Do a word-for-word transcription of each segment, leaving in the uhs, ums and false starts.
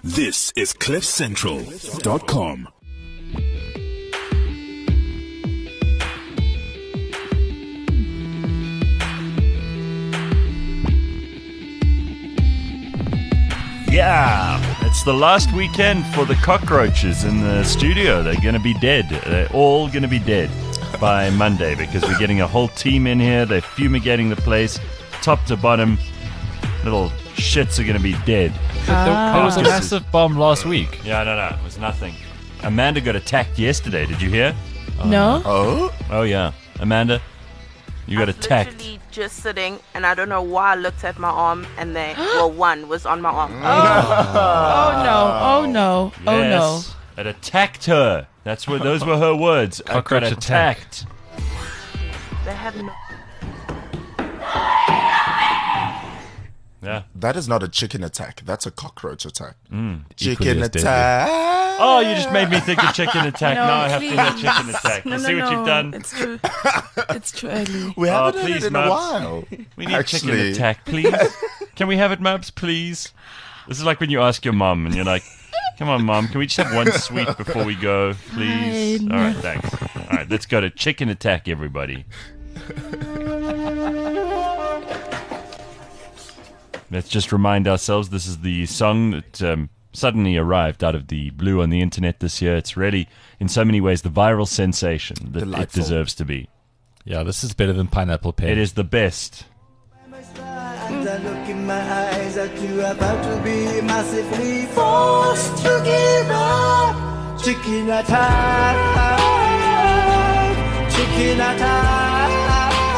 This is cliff central dot com. Yeah, it's the last weekend for the cockroaches in the studio. They're going to be dead. They're all going to be dead by Monday because we're getting a whole team in here. They're fumigating the place, top to bottom. Little shits are going to be dead. Ah. There was a massive bomb last week. Yeah, no, no, it was nothing. Amanda got attacked yesterday. Did you hear? No. Oh? Oh, yeah. Amanda, you got I was attacked. literally just sitting, and I don't know why I looked at my arm, and then, well, one was on my arm. Oh, oh no! Oh no! Oh no! Yes, it attacked her. That's what those were her words. I got Cockroach attacked. They have no. Yeah. That is not a chicken attack. That's a cockroach attack. Mm. Chicken Equally as deadly. attack. Oh, you just made me think of chicken attack. No, now I have please. to hear chicken attack. No, You no, see what no. you've done? It's true. It's too early. We Oh, haven't had please, it in Mubs. a while. We need chicken Actually. attack, please. Can we have it, Mubs, please? This is like when you ask your mum and you're like, come on, Mum, can we just have one sweet before we go, please? Fine. All right, thanks. All right, let's go to chicken attack, everybody. Let's just remind ourselves this is the song that um, suddenly arrived out of the blue on the internet this year. It's really, in so many ways, the viral sensation that it Delightful. deserves to be. Yeah, this is better than Pineapple Pen. It is the best. And I look in my eyes that you're about to be massively forced to give up. Chicken attack, chicken attack.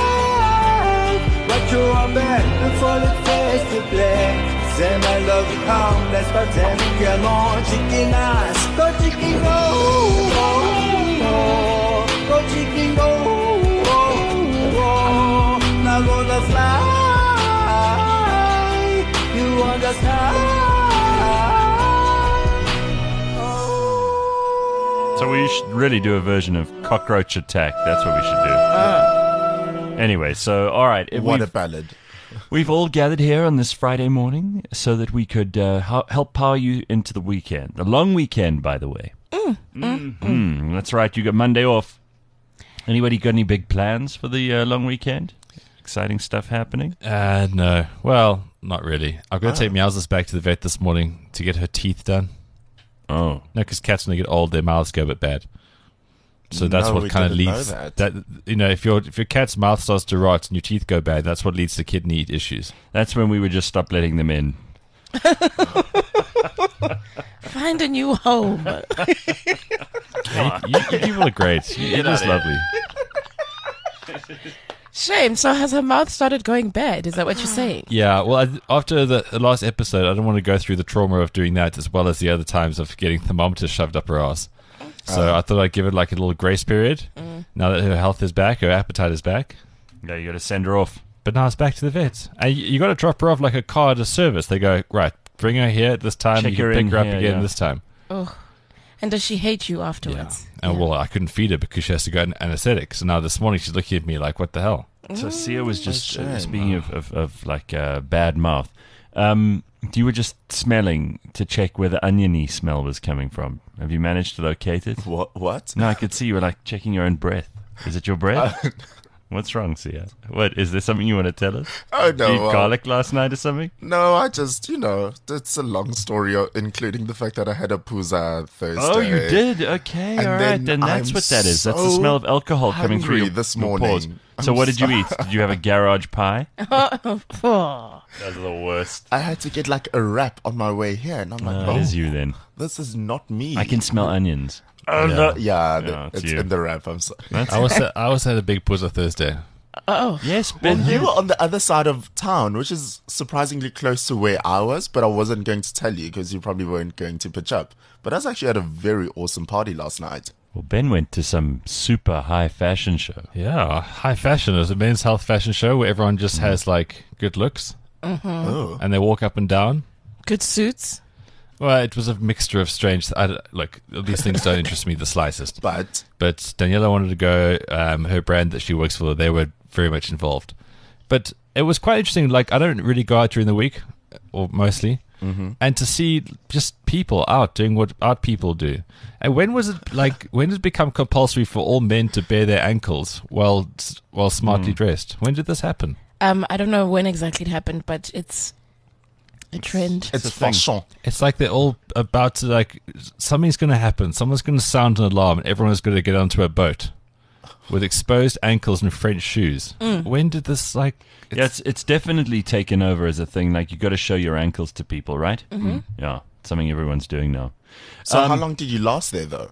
But you're on bed before the face to play. Say my love you come, let's pretend come on. Chicken ass, go chicken go, go chicken go, now gonna fly. You understand? So we should really do a version of Cockroach Attack. That's what we should do. Anyway, so, all right. if What a we've, ballad. we've all gathered here on this Friday morning so that we could uh, ho- help power you into the weekend. The long weekend, by the way. Mm, mm, mm. That's right. You got Monday off. Anybody got any big plans for the uh, long weekend? Exciting stuff happening? Uh, no. Well, not really. I've got to take Meows's back to the vet this morning to get her teeth done. Oh. No, because cats, when they get old, their mouths go a bit bad. So that's No, what we kind of didn't know leads that. you know, if your if your cat's mouth starts to rot and your teeth go bad, that's what leads to kidney issues. That's when we would just stop letting them in. Find a new home. Yeah, you, you people are great. You- You're just lovely. Shame. So has her mouth started going bad? Is that what you're saying? Yeah, well, I, after the, the last episode, I don't want to go through the trauma of doing that as well as the other times of getting thermometers shoved up her ass. So I thought I'd give it like a little grace period. Now that her health is back, her appetite is back. Yeah, you got to send her off. But now it's back to the vet. And you, you got to drop her off like a card of service. They go, right, bring her here at this time. Check you can her pick in her up here, again yeah. this time. Oh. And does she hate you afterwards? And Yeah. well, I couldn't feed her because she has to go on anesthetic. So now this morning she's looking at me like, what the hell? So Sia was just, Oh, uh, shame. speaking of, of, of like uh, bad mouth, um, you were just smelling to check where the oniony smell was coming from. Have you managed to locate it? What? What? No, I could see you were like checking your own breath. Is it your breath? What's wrong, Sia? What, is there something you want to tell us? Oh, Did you no. eat well, garlic last night or something? No, I just, you know, it's a long story, uh, including the fact that I had a pooza Thursday. Oh, you did? Okay, And all right. then Then that's I'm what that is. That's the so smell of alcohol coming through hungry your, this your morning. pores. So I'm what did you so- eat? Did you have a garage pie? Oh. Those are the worst. I had to get like a wrap on my way here, and I'm like, Uh, oh, it is you then. this is not me. I can smell onions. Oh, Yeah. no. Yeah, the- Yeah, it's it's you. in the wrap. I'm sorry. That's I also, I also had a big puzza Thursday. Oh. Yes, Well, Ben. you were on the other side of town, which is surprisingly close to where I was, but I wasn't going to tell you because you probably weren't going to pitch up. But I was actually at a very awesome party last night. Well, Ben went to some super high fashion show. Yeah, high fashion. It was a men's health fashion show where everyone just has like good looks Oh. and they walk up and down. Good suits. Well, it was a mixture of strange. I, don't- look, these things don't interest me the slightest. But But Daniela wanted to go. Um, her brand that she works for, they were very much involved. But it was quite interesting. Like, I don't really go out during the week. or mostly, and to see just people out doing what out people do. And when was it like? When did it become compulsory for all men to bare their ankles while while smartly dressed? When did this happen? Um, I don't know when exactly it happened, but it's a trend. It's a thing. fashion. It's like they're all about to like something's going to happen. Someone's going to sound an alarm, and everyone's going to get onto a boat with exposed ankles and French shoes. When did this like? Yeah, it's it's definitely taken over as a thing. Like, you got to show your ankles to people, right? Mm-hmm. Yeah, something everyone's doing now. So Um, how long did you last there, though?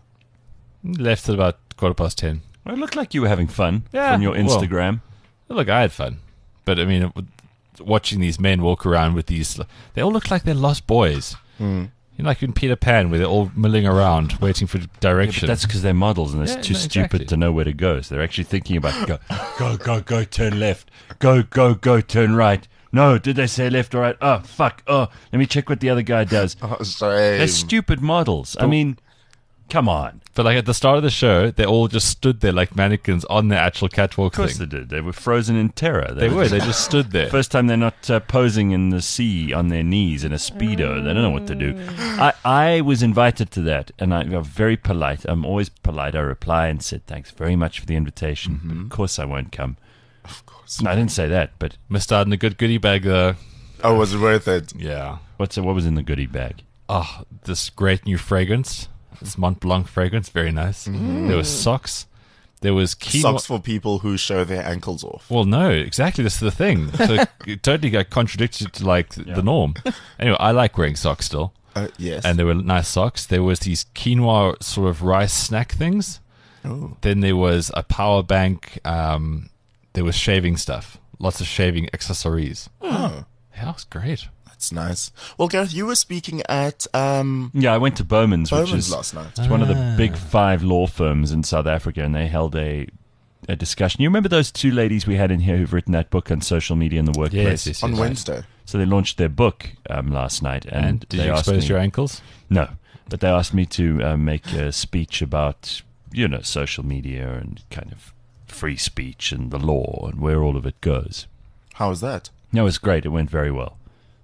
Left at about quarter past ten. Well, it looked like you were having fun Yeah, on your well. Instagram. Look, I had fun, but I mean, it, would- watching these men walk around with these, they all look like they're lost boys. Mm. You know, like in Peter Pan, where they're all milling around, waiting for Yeah, but direction. that's because they're models and they're Yeah, too no, stupid exactly. to know where to go. So they're actually thinking about go, go, go, go, turn left, go, go, go, turn right. No, did they say left or right? Oh, fuck. Oh, let me check what the other guy does. Oh, sorry. They're stupid models. I mean, come on. But like at the start of the show, they all just stood there like mannequins on the actual catwalk Of course thing. they did. They were frozen in terror. They were. They just stood there. First time they're not uh, posing in the sea on their knees in a Speedo. They don't know what to do. I, I was invited to that, and I, I'm very polite. I'm always polite. I reply and said, thanks very much for the invitation. But of course I won't come. Of course. No, I didn't say that, but Missed out on a good goodie bag though. Oh, was it worth it? Yeah. what's what was in the goodie bag? Oh, this great new fragrance. This Mont Blanc fragrance. Very nice. There was socks. There was quinoa. Socks for people who show their ankles off. Well, no, exactly. This is the thing. So it totally got contradicted to like the norm. Anyway, I like wearing socks still. Uh, yes. And there were nice socks. There was these quinoa sort of rice snack things. oh. Then there was a power bank. Um, there was shaving stuff. Lots of shaving accessories. oh, Yeah, it was great. that's nice. Well, Gareth, you were speaking at um, Yeah, I went to Bowman's, which Bowman's is last night. it's one of the big five law firms in South Africa, and they held a a discussion. You remember those two ladies we had in here who've written that book on social media in the workplace? Yes, yes, On yes. Wednesday. So they launched their book um, last night, and, And did they you asked expose me, your ankles? No, but they asked me to uh, make a speech about, you know, social media and kind of free speech and the law and where all of it goes. How was that? No, it was great. It went very well.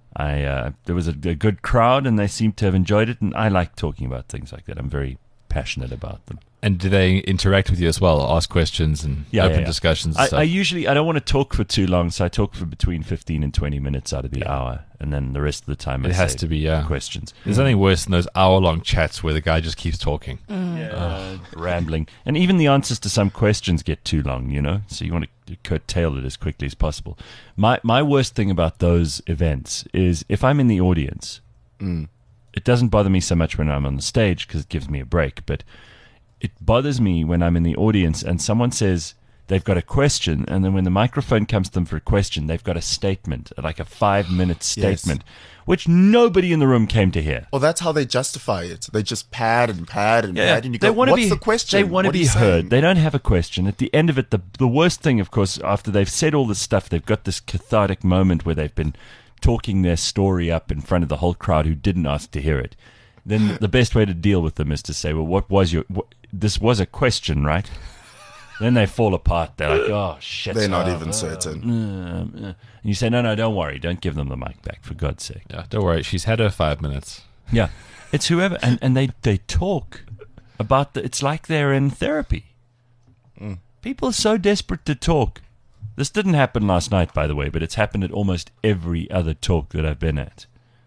I uh, there was a, a good crowd, and they seemed to have enjoyed it. And I like talking about things like that. I'm very passionate about them. And do they interact with you as well? Ask questions and Yeah, open yeah, yeah. discussions and I, stuff? I usually I don't want to talk for too long, so I talk for between fifteen and twenty minutes out of the Yeah. hour, and then the rest of the time I It has save to be, yeah. questions. There's nothing worse than those hour-long chats where the guy just keeps talking. Yeah, rambling, and even the answers to some questions get too long. You know, so you want to curtail it as quickly as possible. My my worst thing about those events is if I'm in the audience, it doesn't bother me so much when I'm on the stage because it gives me a break, but it bothers me when I'm in the audience and someone says they've got a question, and then when the microphone comes to them for a question, they've got a statement, like a five-minute statement, which nobody in the room came to hear. Well, that's how they justify it. They just pad and pad and Yeah, pad, and you they go, want to what's be, the question? They want to What are be you heard. saying?" They don't have a question. At the end of it, the the worst thing, of course, after they've said all this stuff, they've got this cathartic moment where they've been talking their story up in front of the whole crowd who didn't ask to hear it. Then the best way to deal with them is to say, well, what was your... What, this was a question, right? Then they fall apart. They're like, oh, shit. They're not oh, even uh, certain. uh, uh. And you say, no, no, don't worry. Don't give them the mic back, for God's sake. Yeah, don't worry. She's had her five minutes. Yeah, it's whoever, and, and they, they talk about the, it's like they're in therapy. People are so desperate to talk. This didn't happen last night, by the way, but it's happened at almost every other talk that I've been at.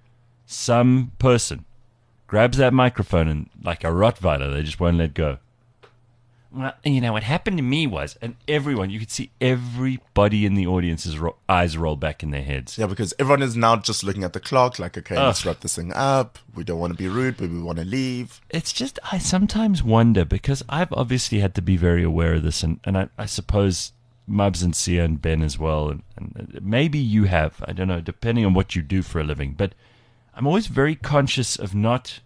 Some person grabs that microphone and, like a Rottweiler, they just won't let go. Well, you know, what happened to me was, and everyone, you could see everybody in the audience's ro- eyes roll back in their heads. Yeah, because everyone is now just looking at the clock, like, okay, Ugh. let's wrap this thing up. We don't want to be rude, but we want to leave. It's just, I sometimes wonder, because I've obviously had to be very aware of this, and, and I, I suppose Mubs and Sia and Ben as well, and, and maybe you have, I don't know, depending on what you do for a living, but I'm always very conscious of not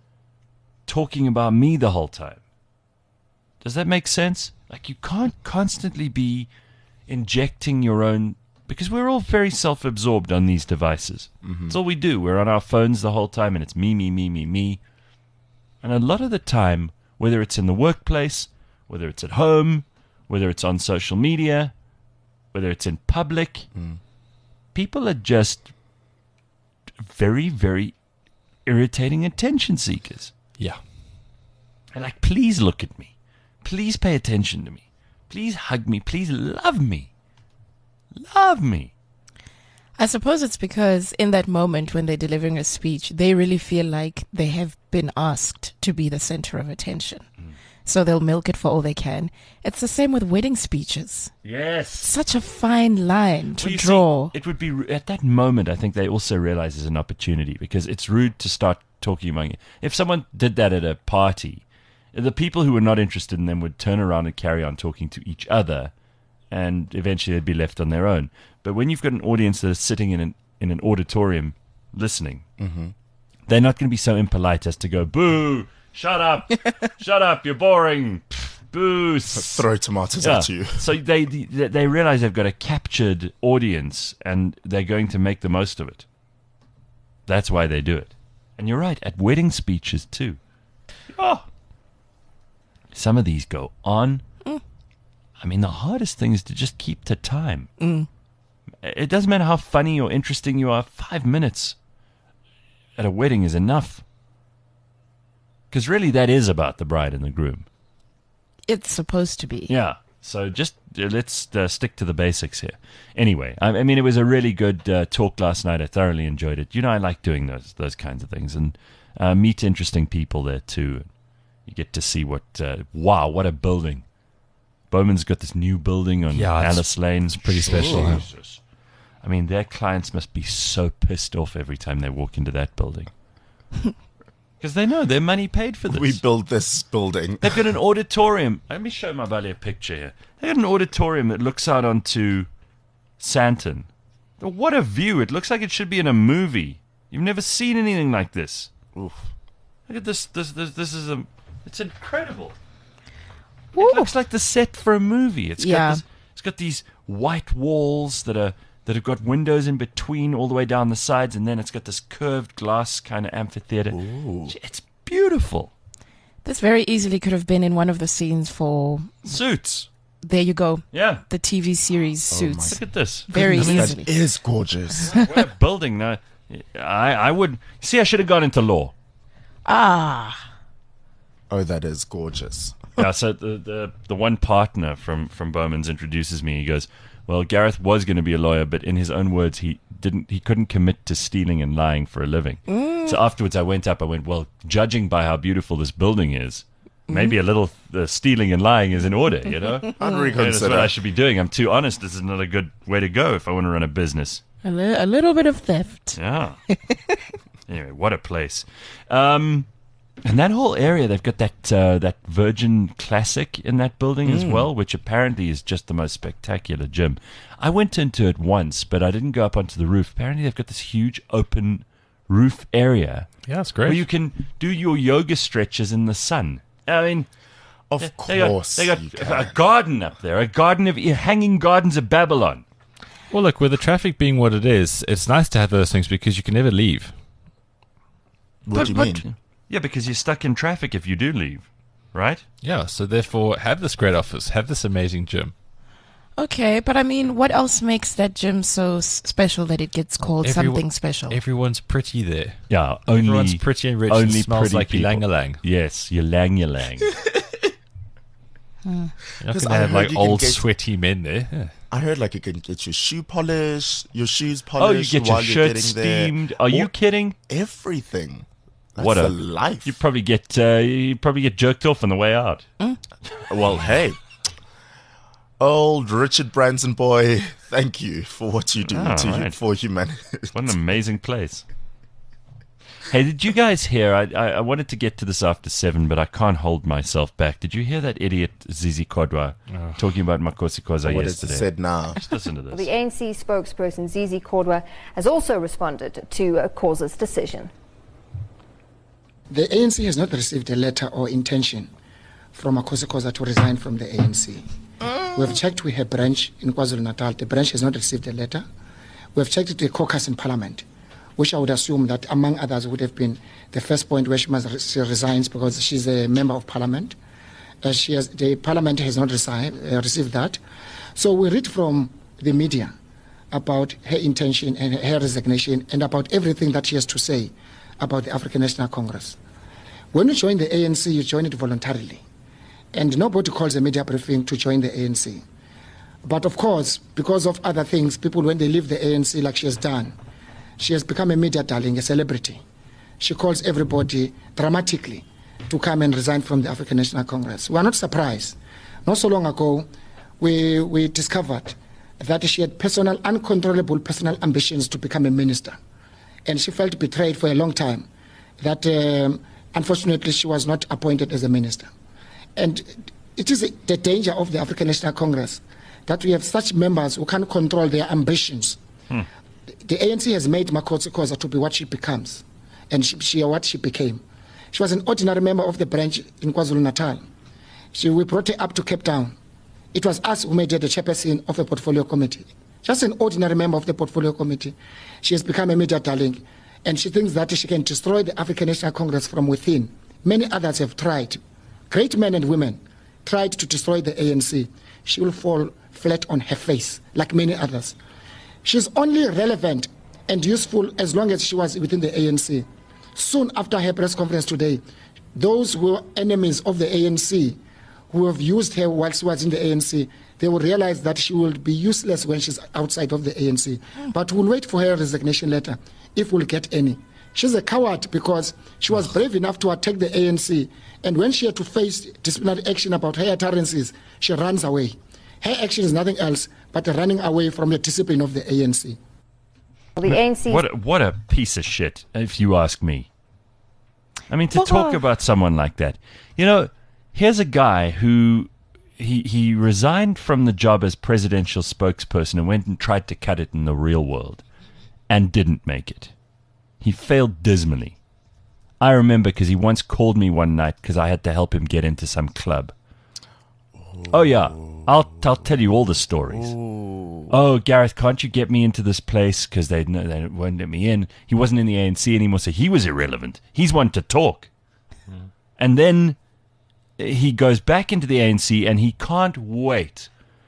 talking about me the whole time. Does that make sense? Like, you can't constantly be injecting your own, because we're all very self-absorbed on these devices. That's all we do. We're on our phones the whole time, and it's me, me, me, me, me. And a lot of the time, whether it's in the workplace, whether it's at home, whether it's on social media, whether it's in public, people are just very, very irritating attention seekers. Yeah. And like, please look at me. Please pay attention to me. Please hug me. Please love me. Love me. I suppose it's because in that moment when they're delivering a speech, they really feel like they have been asked to be the center of attention. Mm. So they'll milk it for all they can. It's the same with wedding speeches. Yes. Such a fine line to well, draw. See, it would be, at that moment, I think they also realize there's an opportunity, because it's rude to start talking among you. If someone did that at a party, the people who were not interested in them would turn around and carry on talking to each other, and eventually they'd be left on their own. But when you've got an audience that is sitting in an in an auditorium listening, mm-hmm. they're not going to be so impolite as to go, boo, shut up, shut up, you're boring, boo. Throw tomatoes yeah. at you. So they, they they realize they've got a captured audience, and they're going to make the most of it. That's why they do it. And you're right, at wedding speeches too. Oh, some of these go on. Mm. I mean, the hardest thing is to just keep to time. Mm. It doesn't matter how funny or interesting you are. Five minutes at a wedding is enough. Because really, that is about the bride and the groom. It's supposed to be. Yeah. So just uh, let's uh, stick to the basics here. Anyway, I, I mean, it was a really good uh, talk last night. I thoroughly enjoyed it. You know, I like doing those those kinds of things, and uh, meet interesting people there too. You get to see what, uh, wow, what a building. Bowman's got this new building on yeah, it's, Alice Lane. It's pretty special. Huh? I mean, their clients must be so pissed off every time they walk into that building. Because they know their money paid for this. We built this building. They've got an auditorium. Let me show my buddy a picture here. They've got an auditorium that looks out onto Sandton. What a view. It looks like it should be in a movie. You've never seen anything like this. Oof. Look at this. This, this, this is a... It's incredible. Ooh. It looks like the set for a movie. It's yeah. got this, it's got these white walls that are that have got windows in between all the way down the sides, and then it's got this curved glass kind of amphitheater. Ooh. It's beautiful. This very easily could have been in one of the scenes for... Suits. There you go. Yeah. The T V series Oh Suits. Look at this. Very Goodness, easily. that is gorgeous. What a building. Now, I, I would... See, I should have gone into law. Ah. Oh, that is gorgeous. Yeah, so the, the the one partner from, from Bowman's introduces me. He goes, well, Gareth was going to be a lawyer, but in his own words, he didn't. He couldn't commit to stealing and lying for a living. Mm. So afterwards, I went up. I went, well, judging by how beautiful this building is, mm. maybe a little uh, stealing and lying is in order, you know? I'd That's reconsider. what I should be doing. I'm too honest. This is not a good way to go if I want to run a business. A, li- a little bit of theft. Yeah. Anyway, what a place. Um... And that whole area, they've got that uh, that Virgin Classic in that building mm. as well, which apparently is just the most spectacular gym. I went into it once, but I didn't go up onto the roof. Apparently, they've got this huge open roof area. Yeah, it's great. Where you can do your yoga stretches in the sun. I mean, of they, course. They got, they got a garden up there, a garden of hanging gardens of Babylon. Well, look, with the traffic being what it is, it's nice to have those things because you can never leave. What but, do you but, mean? Yeah, because you're stuck in traffic if you do leave, right? Yeah, so therefore, have this great office, have this amazing gym. Okay, but I mean, what else makes that gym so s- special that it gets called Everyone- something special? Everyone's pretty there. Yeah, only Everyone's pretty and rich and only smells pretty like people. ylang-ylang. Yes, ylang ylang. You're not 'Cause going to I have heard like you can old get- sweaty men there. Yeah. I heard like you can get your shoe polished, your shoes Oh, polished you get your while you're shirt getting there. steamed. Are you Or kidding? Everything. That's What the a life. You probably get uh, you probably get jerked off on the way out. Well, hey. Old Richard Branson boy, thank you for what you do Oh, to right. for humanity. What an amazing place. Hey, did you guys hear? I, I I wanted to get to this after seven, but I can't hold myself back. Did you hear that idiot Zizi Kodwa talking about Makosi Koza What it yesterday? said now. Just listen to The this. A N C spokesperson Zizi Kodwa has also responded to uh, Koza's decision. The A N C has not received a letter or intention from Makosi Koza to resign from the A N C. We have checked with her branch in KwaZulu-Natal. The branch has not received a letter. We have checked with the caucus in Parliament, which I would assume that, among others, would have been the first point where she must re- she resigns because she's a member of Parliament. Uh, she has, the Parliament has not resi- uh, received that. So we read from the media about her intention and her resignation and about everything that she has to say about the African National Congress. When you join the A N C, you join it voluntarily. And nobody calls a media briefing to join the A N C. But of course, because of other things, people, when they leave the A N C like she has done, she has become a media darling, a celebrity. She calls everybody dramatically to come and resign from the African National Congress. We are not surprised. Not so long ago, we, we discovered that she had personal, uncontrollable personal ambitions to become a minister. And she felt betrayed for a long time that, um, unfortunately, she was not appointed as a minister. And it is the danger of the African National Congress that we have such members who can't control their ambitions. Hmm. The A N C has made Makhosi Khoza to be what she becomes, and she, she what she became. She was an ordinary member of the branch in KwaZulu-Natal. She, we brought her up to Cape Town. It was us who made her the chairperson of a portfolio committee. Just an ordinary member of the portfolio committee. She has become a media darling, and she thinks that she can destroy the African National Congress from within. Many others have tried. Great men and women tried to destroy the A N C. She will fall flat on her face, like many others. She's only relevant and useful as long as she was within the A N C. Soon after her press conference today, those who were enemies of the A N C, who have used her while she was in the A N C, they will realize that she will be useless when she's outside of the A N C. But we'll wait for her resignation letter, if we'll get any. She's a coward because she was brave enough to attack the A N C, and when she had to face disciplinary action about her utterances, she runs away. Her action is nothing else but running away from the discipline of the A N C. Well, the A N C... What a, what a piece of shit, if you ask me. I mean, to talk about someone like that. You know, here's a guy who... He, he resigned from the job as presidential spokesperson and went and tried to cut it in the real world and didn't make it. He failed dismally. I remember because he once called me one night because I had to help him get into some club. Oh, oh yeah, I'll, I'll tell you all the stories. Oh, oh Gareth, can't you get me into this place? Because they, they won't let me in. He wasn't in the A N C anymore, so he was irrelevant. He's one to talk. Mm. And then he goes back into the A N C and he can't wait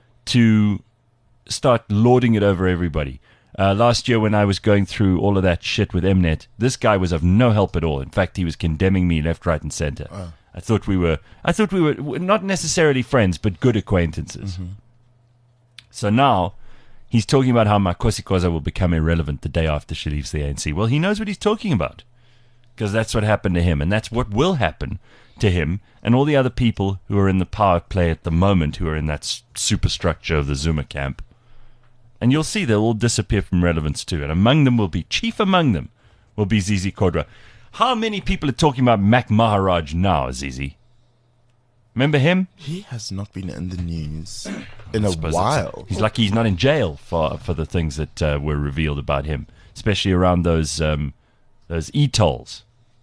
to start lording it over everybody. Uh, last year when I was going through all of that shit with Mnet, this guy was of no help at all. In fact, he was condemning me left, right, and center. Oh. I thought we were, I thought we were not necessarily friends, but good acquaintances. Mm-hmm. So now he's talking about how Makhosi Khoza will become irrelevant the day after she leaves the A N C. Well, he knows what he's talking about because that's what happened to him, and that's what will happen to him and all the other people who are in the power play at the moment, who are in that superstructure of the Zuma camp. And you'll see they'll all disappear from relevance too. And among them will be, chief among them, will be Zizi Kodwa. How many people are talking about Mac Maharaj now, Zizi? Remember him? He has not been in the news in a while. He's lucky he's not in jail for for the things that uh, were revealed about him, especially around those um, those e-tolls.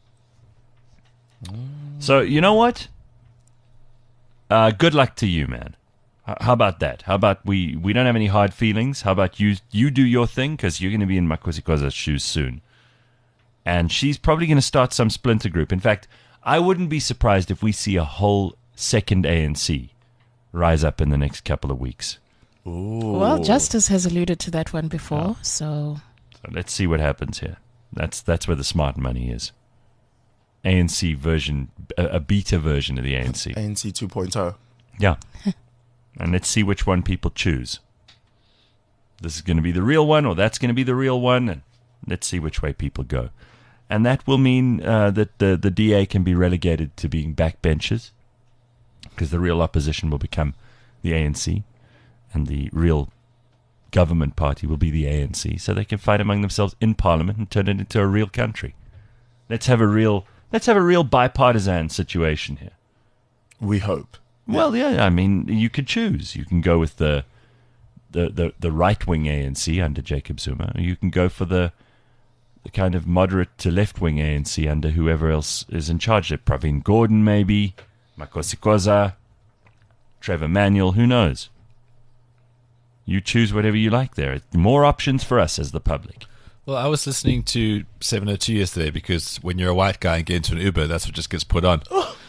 Mm. So, you know what? Uh, good luck to you, man. How about that? How about we, we don't have any hard feelings? How about you you do your thing? Because you're going to be in Makhosi Khoza's shoes soon. And she's probably going to start some splinter group. In fact, I wouldn't be surprised if we see a whole second A N C rise up in the next couple of weeks. Ooh. Well, Justice has alluded to that one before, yeah. so... So let's see what happens here. That's that's where the smart money is. A N C version, a, a beta version of the A N C. A N C two point oh. Yeah. And let's see which one people choose. This is going to be the real one, or that's going to be the real one, and let's see which way people go. And that will mean uh, that the, the D A can be relegated to being backbenchers, because the real opposition will become the A N C, and the real government party will be the A N C, so they can fight among themselves in Parliament and turn it into a real country. Let's have a real, let's have a real bipartisan situation here. We hope. Well, yeah, I mean, you could choose. You can go with the the, the, the right-wing A N C under Jacob Zuma, or you can go for the the kind of moderate to left-wing A N C under whoever else is in charge. Pravin Gordhan, maybe, Makhosi Khoza, Trevor Manuel, who knows? You choose whatever you like there. More options for us as the public. Well, I was listening to seven oh two yesterday because when you're a white guy and get into an Uber, that's what just gets put on.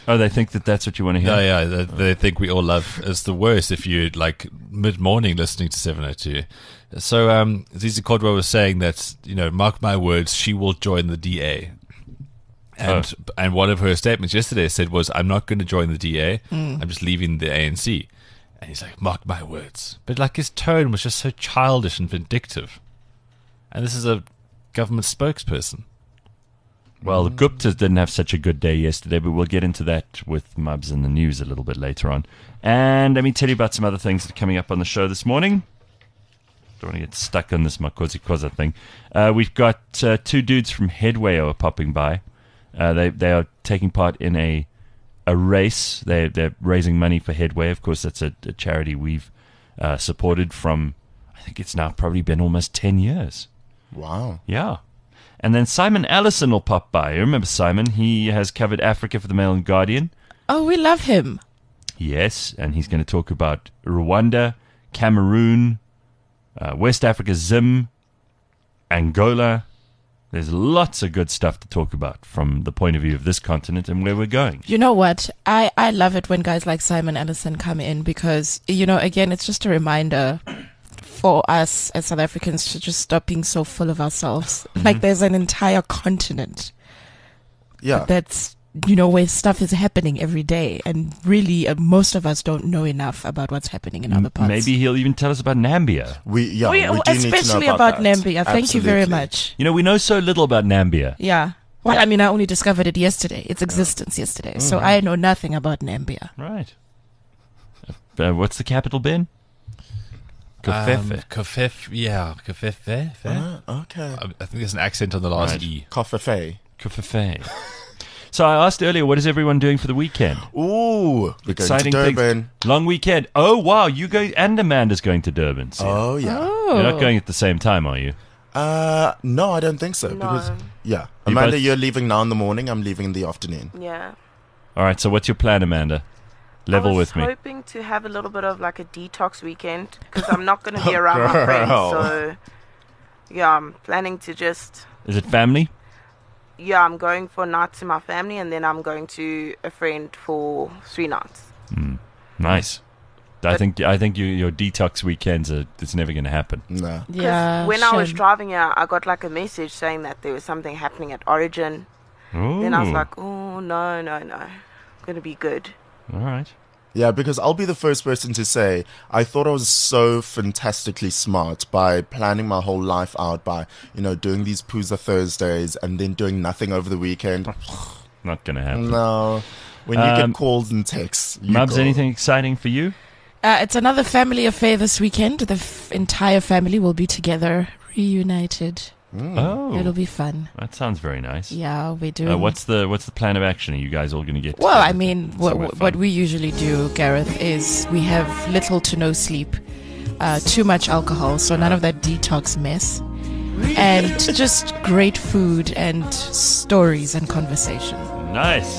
Oh, they think that that's what you want to hear? Yeah, yeah. They, they think we all love it's the worst if you like mid morning listening to seven oh two. So um, Zizi Cordwa was saying that, you know, mark my words, she will join the D A. And Oh. and one of her statements yesterday said was, I'm not going to join the D A. Mm. I'm just leaving the A N C. And he's like, mark my words. But like his tone was just so childish and vindictive. And this is a government spokesperson. Well, the Guptas didn't have such a good day yesterday, but we'll get into that with Mubs in the news a little bit later on. And let me tell you about some other things that are coming up on the show this morning. Don't want to get stuck on this Makosi Koza thing. Uh, we've got uh, two dudes from Headway are popping by. Uh, they they are taking part in a a race. They they're raising money for Headway. Of course, that's a, a charity we've uh, supported from. I think it's now probably been almost ten years. Wow. Yeah. And then Simon Allison will pop by. You remember Simon? He has covered Africa for the Mail and Guardian. Oh, we love him. Yes, and he's going to talk about Rwanda, Cameroon, uh, West Africa, Zim, Angola. There's lots of good stuff to talk about from the point of view of this continent and where we're going. You know what? I, I love it when guys like Simon Allison come in because, you know, again, it's just a reminder for us as South Africans to just stop being so full of ourselves. Mm-hmm. Like there's an entire continent Yeah. that's, you know, where stuff is happening every day. And really, uh, most of us don't know enough about what's happening in other parts. Maybe he'll even tell us about Nambia. We yeah, Oh, yeah, we do need to know especially about, about that. Nambia. Thank you very Absolutely. much. You know, we know so little about Nambia. Yeah. Well, I mean, I only discovered it yesterday, its existence yesterday. So Mm-hmm. I know nothing about Nambia. Right. Uh, what's the capital, Ben? Kofefe. Um, Kofef, yeah, Kofefe. Uh, okay. I I think there's an accent on the last Right. E. Coffee. Kofefe. So I asked earlier, what is everyone doing for the weekend? Ooh, we're Exciting going to Durban. things. Long weekend. Oh, wow. You go, and Amanda's going to Durban. See? Oh yeah. Oh. You're not going at the same time, are you? Uh, no, I don't think so. No. Because yeah, You Amanda, both- you're leaving now in the morning. I'm leaving in the afternoon. Yeah. All right. So what's your plan, Amanda? Level I was with me. hoping to have a little bit of like a detox weekend because I'm not going to be Oh, around my friends. girl. So yeah, I'm planning to just Is it family? yeah, I'm going for a night to my family and then I'm going to a friend for three nights. Nice. I But- think I think you, your detox weekends are. It's never going to happen. No. 'Cause Yeah. when I was shame. driving here, I got like a message saying that there was something happening at Origin. Then I was Ooh. like, oh no, no, no, I'm gonna be good. All right. Yeah, because I'll be the first person to say I thought I was so fantastically smart by planning my whole life out by, you know, doing these Pooza Thursdays and then doing nothing over the weekend. Not going to happen. No. When you Um, get calls and texts. You Mubs, go, anything exciting for you? Uh, it's another family affair this weekend. The f- entire family will be together, reunited. Oh, It'll be fun. that sounds very nice. Yeah, we do. Uh, what's the what's the plan of action? Are you guys all going to get? Well, I together mean, to- what, somewhere what fun? we usually do, Gareth, is we have little to no sleep, uh, too much alcohol, so none of that detox mess, and just great food and stories and conversation. Nice.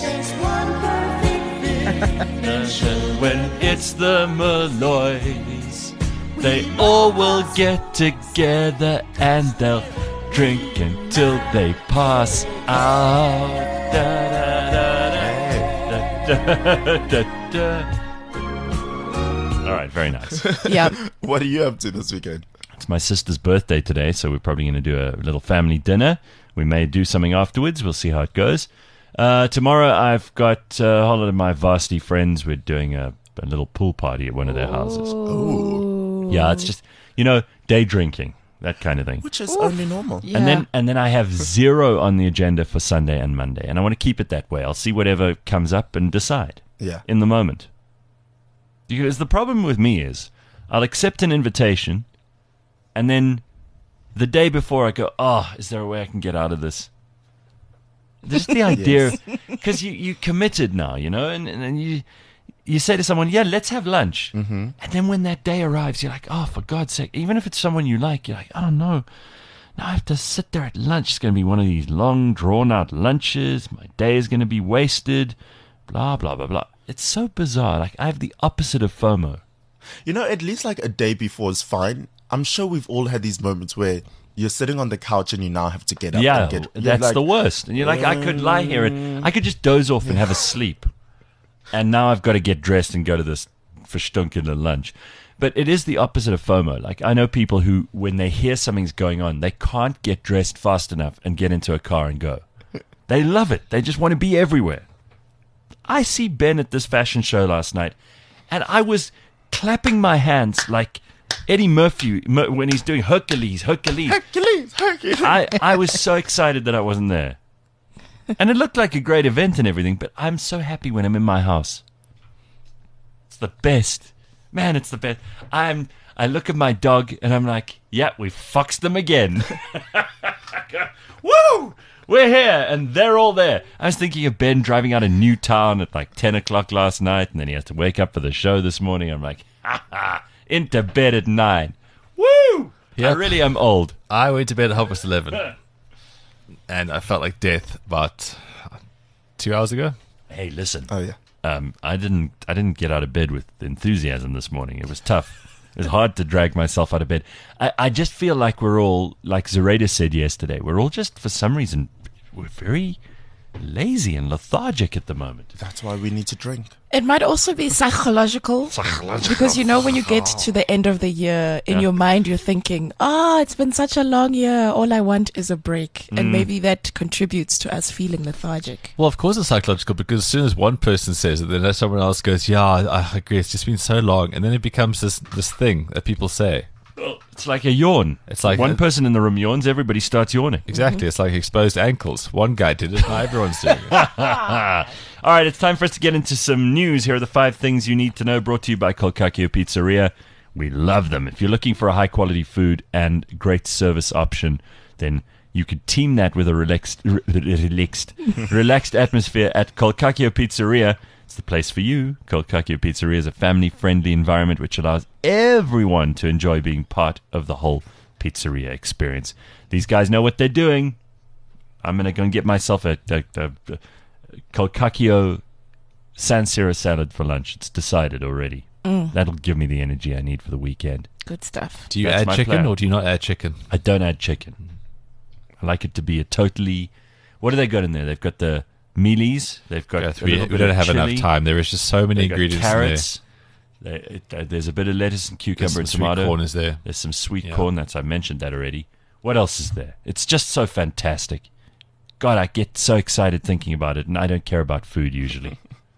When it's the Malloys, they all will get together and they'll drink until they pass out. Da, da, da, da, da, da, da. All right, very nice. Yeah. What are you up to this weekend? It's my sister's birthday today, so we're probably going to do a little family dinner. We may do something afterwards. We'll see how it goes. Uh, tomorrow, I've got uh, a whole lot of my varsity friends. We're doing a, a little pool party at one of their houses. Ooh. Yeah, it's just, you know, day drinking, that kind of thing. Which is only normal. Yeah. And then and then I have zero on the agenda for Sunday and Monday, and I want to keep it that way. I'll see whatever comes up and decide Yeah. in the moment. Because the problem with me is I'll accept an invitation, and then the day before I go, oh, is there a way I can get out of this? Just the idea, because you you committed now, you know, and and then you you say to someone, yeah, let's have lunch, mm-hmm. and then when that day arrives, you're like, oh, for God's sake, even if it's someone you like, you're like, oh no, now I have to sit there at lunch. It's going to be one of these long, drawn out lunches. My day is going to be wasted. Blah blah blah blah. It's so bizarre. Like I have the opposite of FOMO. You know, at least like a day before is fine. I'm sure we've all had these moments where you're sitting on the couch and you now have to get up Yeah, and get that's you're like, the worst. And you're like, I could lie here and I could just doze off and have a sleep. and now I've got to get dressed and go to this verstunkende lunch. But it is the opposite of FOMO. Like, I know people who, when they hear something's going on, they can't get dressed fast enough and get into a car and go. They love it. They just want to be everywhere. I see Ben at this fashion show last night, and I was clapping my hands like Eddie Murphy Mur- when he's doing Hercules, Hercules. Hercules, Hercules. I, I was so excited that I wasn't there. And it looked like a great event and everything, but I'm so happy when I'm in my house. It's the best. Man, it's the best. I'm. I look at my dog and I'm like, yeah, we fucks them again. Woo! We're here, and they're all there. I was thinking of Ben driving out of Newtown at like ten o'clock last night, and then he has to wake up for the show this morning. I'm like, ha ha, into bed at nine. Woo! Yep. I really am old. I went to bed at half past eleven, and I felt like death about two hours ago. Hey, listen. Oh yeah. Um, I didn't. I didn't get out of bed with enthusiasm this morning. It was tough. It was hard to drag myself out of bed. I, I just feel like we're all, like Zoraida said yesterday, we're all just, for some reason, we're very lazy and lethargic at the moment. That's why we need to drink. It might also be psychological, because you know when you get to the end of the year, in Yeah. your mind you're thinking, ah, oh, it's been such a long year, all I want is a break. Mm. And maybe that contributes to us feeling lethargic. Well, of course it's psychological, because as soon as one person says it, then someone else goes, yeah, I agree, it's just been so long. And then it becomes this, this thing that people say. It's like a yawn. It's like one a- person in the room yawns, everybody starts yawning. Exactly. It's like exposed ankles. One guy did it, now everyone's doing it. All right, it's time for us to get into some news. Here are the five things you need to know, brought to you by Kolkakio Pizzeria. We love them. If you're looking for a high-quality food and great service option, then you could team that with a relaxed, re- relaxed, relaxed atmosphere at Kolkakio Pizzeria. It's the place for you. Kolkakio Pizzeria is a family-friendly environment which allows everyone to enjoy being part of the whole pizzeria experience. These guys know what they're doing. I'm going to go and get myself a, a, a, a Kolkakio San Siro salad for lunch. It's decided already. Mm. That'll give me the energy I need for the weekend. Good stuff. Do you That's add my chicken plan. or do you not add chicken? I don't add chicken. I like it to be a totally... What do they got in there? They've got the mealies. They've got Yes, a we, little we bit don't of have chili. enough time. There is just so many They've got ingredients carrots. There, it, uh, there's a bit of lettuce and in there. cucumber There's and some sweet tomato. corn is there. There's some sweet Yeah. corn. That's I mentioned that already. What else is there? It's just so fantastic. God, I get so excited thinking about it, and I don't care about food usually.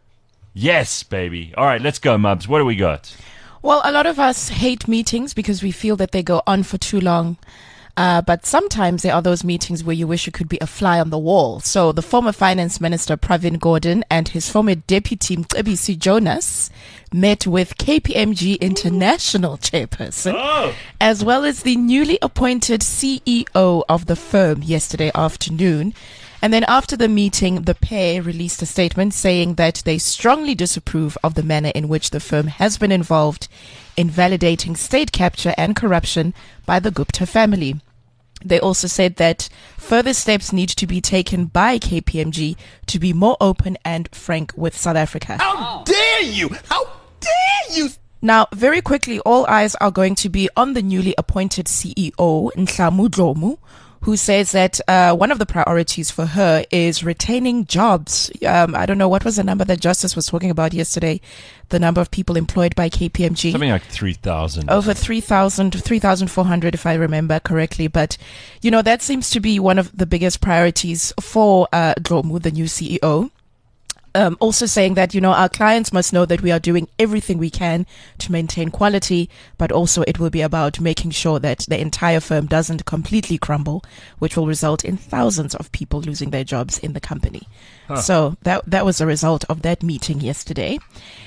Yes, baby. All right, let's go, Mubs. What do we got? Well, a lot of us hate meetings because we feel that they go on for too long. Uh, but sometimes there are those meetings where you wish you could be a fly on the wall. So the former finance minister, Pravin Gordhan, and his former deputy, Mcebisi Jonas, met with K P M G International chairperson, Oh. as well as the newly appointed C E O of the firm yesterday afternoon. And then after the meeting, the pair released a statement saying that they strongly disapprove of the manner in which the firm has been involved in validating state capture and corruption by the Gupta family. They also said that further steps need to be taken by K P M G to be more open and frank with South Africa. How dare you? How dare you? Now, very quickly, all eyes are going to be on the newly appointed C E O, Nhlamu Dlomu, who says that uh, one of the priorities for her is retaining jobs. Um, I don't know, what was the number that Justice was talking about yesterday? The number of people employed by K P M G? Something like three thousand. Over three thousand, three thousand four hundred, if I remember correctly. But, you know, that seems to be one of the biggest priorities for uh, Dlomu, the new C E O. Um, also saying that, you know, our clients must know that we are doing everything we can to maintain quality, but also it will be about making sure that the entire firm doesn't completely crumble, which will result in thousands of people losing their jobs in the company. Huh. So that that was a result of that meeting yesterday.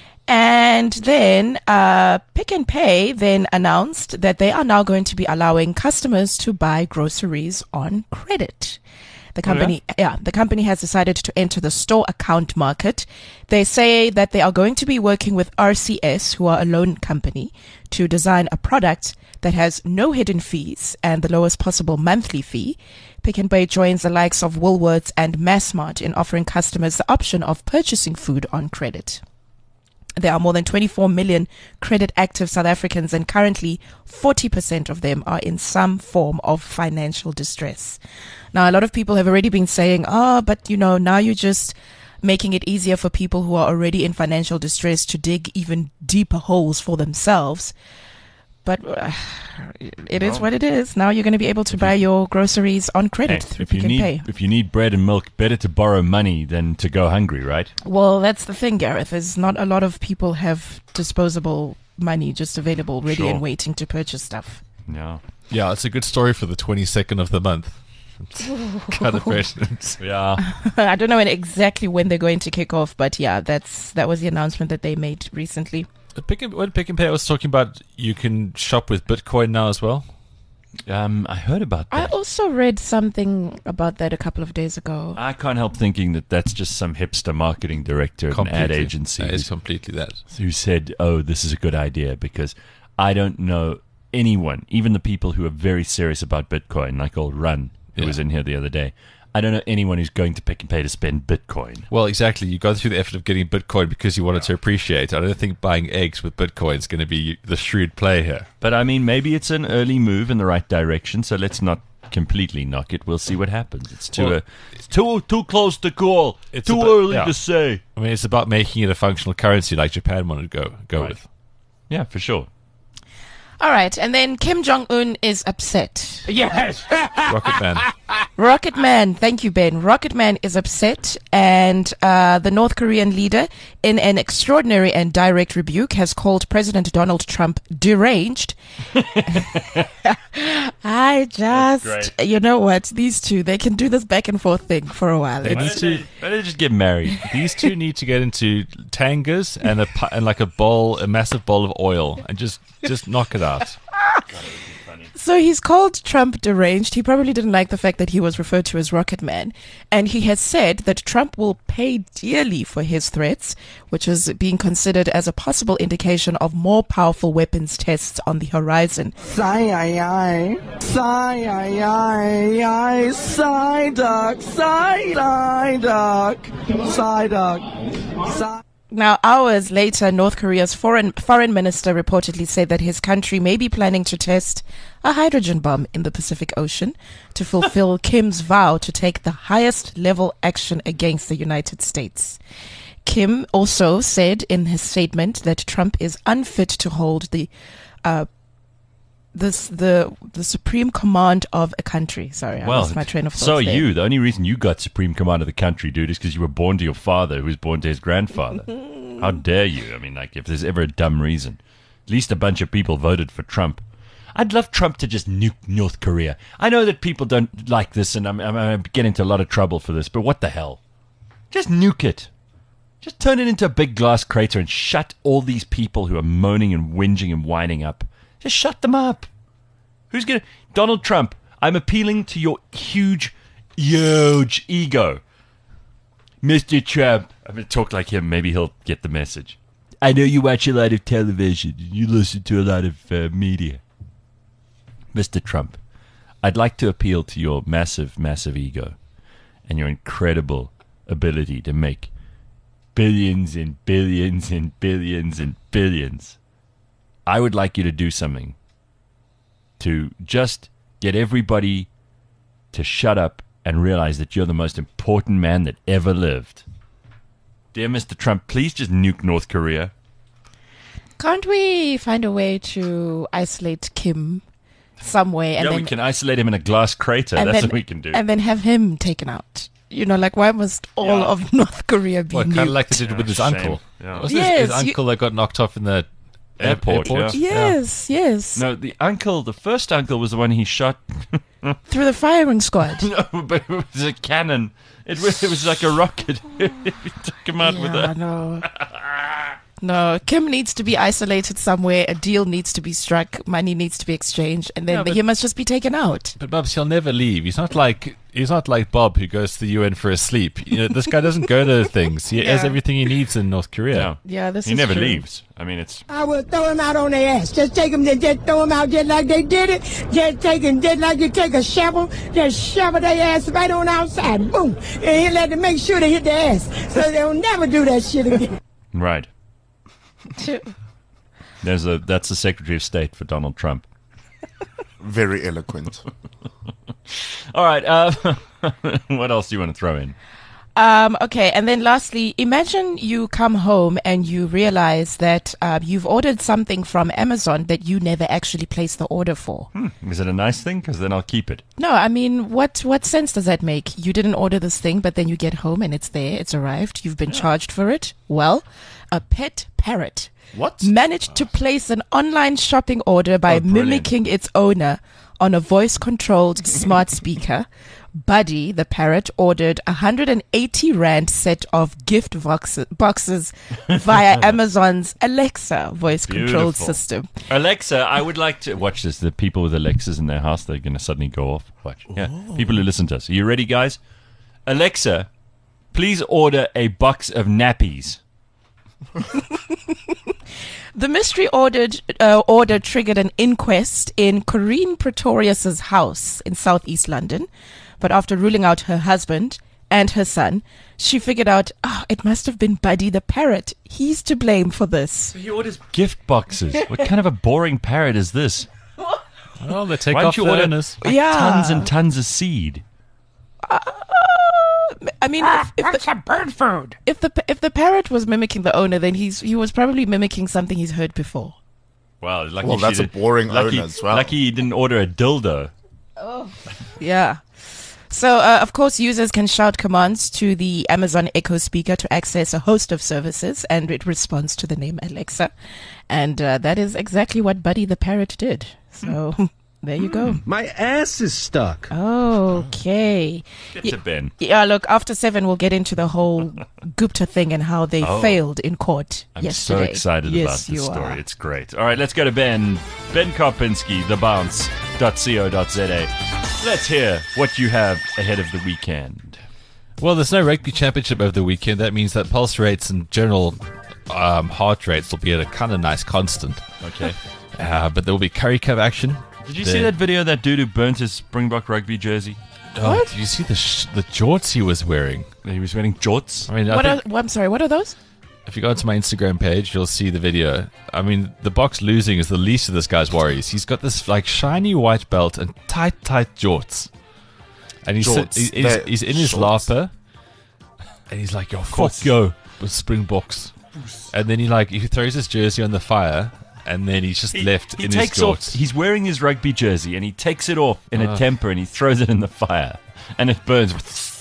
And then uh, Pick n Pay then announced that they are now going to be allowing customers to buy groceries on credit. The company, Oh, yeah? yeah, the company has decided to enter the store account market. They say that they are going to be working with R C S, who are a loan company, to design a product that has no hidden fees and the lowest possible monthly fee. Pick n Pay joins the likes of Woolworths and Massmart in offering customers the option of purchasing food on credit. There are more than twenty-four million credit active South Africans, and currently forty percent of them are in some form of financial distress. Now, a lot of people have already been saying, oh, but you know, now you just making it easier for people who are already in financial distress to dig even deeper holes for themselves. But uh, it is Well, what it is. Now you're going to be able to buy your groceries on credit Hey, if, you, can need pay. if you need bread and milk, better to borrow money than to go hungry, right? Well, that's the thing, Gareth, is not a lot of people have disposable money just available, ready Sure. and waiting to purchase stuff. No. Yeah, it's a good story for the twenty-second of the month. Kind of questions. Yeah. I don't know when exactly when they're going to kick off, but yeah, that's that was the announcement that they made recently. Pick and, when Pick and Pay was talking about, you can shop with Bitcoin now as well. Um, I heard about I that. also read something about that a couple of days ago. I can't help thinking that that's just some hipster marketing director of an ad Completely. agency That who's- is completely that. who said, "Oh, this is a good idea," because I don't know anyone, even the people who are very serious about Bitcoin, like old Run, who Yeah. was in here the other day. I don't know anyone who's going to Pick and Pay to spend Bitcoin. Well, exactly. You go through the effort of getting Bitcoin because you wanted to appreciate. I don't think buying eggs with Bitcoin is going to be the shrewd play here. But I mean, maybe it's an early move in the right direction, so let's not completely knock it. We'll see what happens. It's too Well, uh, it's too too close to call. It's too about- early yeah. to say. I mean, it's about making it a functional currency like Japan wanted to go go Right. with. Yeah, for sure. All right, and then Kim Jong-un is upset. Yes. Rocket Man. Rocket Man, thank you, Ben. Rocket Man is upset, and uh, the North Korean leader, in an extraordinary and direct rebuke, has called President Donald Trump deranged. I just, great. you know what, these two, they can do this back and forth thing for a while. They It's- need to. Why don't they just get married? These two need to get into tangas and a pu- and like a bowl, a massive bowl of oil, and just just knock it out. So he's called Trump deranged. He probably didn't like the fact that he was referred to as Rocket Man. And he has said that Trump will pay dearly for his threats, which is being considered as a possible indication of more powerful weapons tests on the horizon. Sigh, aye, aye. Sigh, aye, aye, aye. Sigh, duck. Sigh, sigh, duck. Sigh, duck. Sigh. Now, hours later, North Korea's foreign foreign minister reportedly said that his country may be planning to test a hydrogen bomb in the Pacific Ocean to fulfill Kim's vow to take the highest level action against the United States. Kim also said in his statement that Trump is unfit to hold the uh, this the the supreme command of a country. Sorry, I Well, lost my train of thought. so are there. you. The only reason you got supreme command of the country, dude, is because you were born to your father, who was born to his grandfather. How dare you? I mean, like, if there's ever a dumb reason. At least a bunch of people voted for Trump. I'd love Trump to just nuke North Korea. I know that people don't like this, and I'm, I'm, I'm getting into a lot of trouble for this, but what the hell? Just nuke it. Just turn it into a big glass crater and shut all these people who are moaning and whinging and whining up. Just shut them up. Who's going to... Donald Trump, I'm appealing to your huge, huge ego. Mister Trump, I'm going to talk like him. Maybe he'll get the message. I know you watch a lot of television. And you listen to a lot of uh, media. Mister Trump, I'd like to appeal to your massive, massive ego and your incredible ability to make billions and billions and billions and billions. I would like you to do something to just get everybody to shut up and realize that you're the most important man that ever lived. Dear Mister Trump, please just nuke North Korea. Can't we find a way to isolate Kim some way? And yeah, then, we can isolate him in a glass crater. and That's then- what we can do. And then have him taken out. You know, like, why must all Yeah. of North Korea be Well, kind of nuked? like they did with his shame. uncle. Yeah. Wasn't Yes, his, his you- uncle that got knocked off in the Airport, airport? yeah. Yes, yes. No, the uncle, the first uncle was the one he shot. Through the firing squad. No, but it was a cannon. It was, it was like a rocket. He took him out with Yeah, a... no. No, Kim needs to be isolated somewhere. A deal needs to be struck. Money needs to be exchanged, and then Yeah, but- he must just be taken out. But Bubs, he'll never leave. He's not like he's not like Bob who goes to the U N for a sleep. You know, this guy doesn't go to things. He has Yeah. everything he needs in North Korea. Yeah. Yeah, this He is never true. leaves. I mean, it's... I will throw him out on their ass. Just take him and just throw him out just like they did it. Just take him just like you take a shovel. Just shovel their ass right on outside. Boom. And he let them make sure they hit their ass. So they'll never do that shit again. Right. There's a That's the Secretary of State for Donald Trump. Very eloquent. All right. Uh, what else do you want to throw in? Um, okay, and then lastly, imagine you come home and you realize that uh, you've ordered something from Amazon that you never actually placed the order for. Hmm. Is it a nice thing? Because then I'll keep it. No, I mean, what what sense does that make? You didn't order this thing, but then you get home and it's there, it's arrived, you've been charged for it. Well, a pet parrot What? managed to place an online shopping order by Oh, brilliant. mimicking its owner on a voice-controlled smart speaker. Buddy, the parrot, ordered a one hundred eighty rand set of gift boxes, boxes via Amazon's Alexa voice-controlled Beautiful. system. Alexa, I would like to watch this. The people with Alexas in their house, they're going to suddenly go off. Watch. Yeah. People who listen to us. Are you ready, guys? Alexa, please order a box of nappies. The mystery ordered uh, order triggered an inquest in Corinne Pretorius's house in southeast London, but after ruling out her husband and her son, she figured out, oh, it must have been Buddy the parrot. He's to blame for this. So he orders gift boxes. What kind of a boring parrot is this? Well, they take Why off don't you the order owners. like, Yeah. tons and tons of seed? I mean, if, if the, some bird food. if the if the parrot was mimicking the owner, then he's he was probably mimicking something he's heard before. Wow, lucky Well, she that's a did- boring lucky, owner as well. Lucky he didn't order a dildo. Yeah. So, uh, of course, users can shout commands to the Amazon Echo speaker to access a host of services, and it responds to the name Alexa. And uh, that is exactly what Buddy the parrot did. So, there you go. My ass is stuck. Okay. Get to Ben. Yeah, look, after seven, we'll get into the whole Gupta thing and how they Oh. failed in court I'm yesterday. so excited yes, about this you story. Are. It's great. All right, let's go to Ben. Ben Karpinski, the bounce dot co dot za. Let's hear what you have ahead of the weekend. Well, there's no rugby championship over the weekend. That means that pulse rates and general um, heart rates will be at a kind of nice constant. Okay. Uh, but there will be Curry Cup action. Did you The- see that video of that dude who burnt his Springbok rugby jersey? Oh, did you see the sh- the jorts he was wearing? He was wearing jorts. I mean, I What think are, well, I'm sorry, what are those? if you go onto my Instagram page, you'll see the video. I mean, the box losing is the least of this guy's worries. He's got this like shiny white belt and tight, tight jorts, and he's Jorts. sit- he's, They're he's in his shorts. lapper, and he's like, "Yo, course. fuck yo, with Springboks," and then he like he throws his jersey on the fire, and then he's just He, left he in takes his off. jorts. He's wearing his rugby jersey and he takes it off in a Ah. temper and he throws it in the fire and it burns.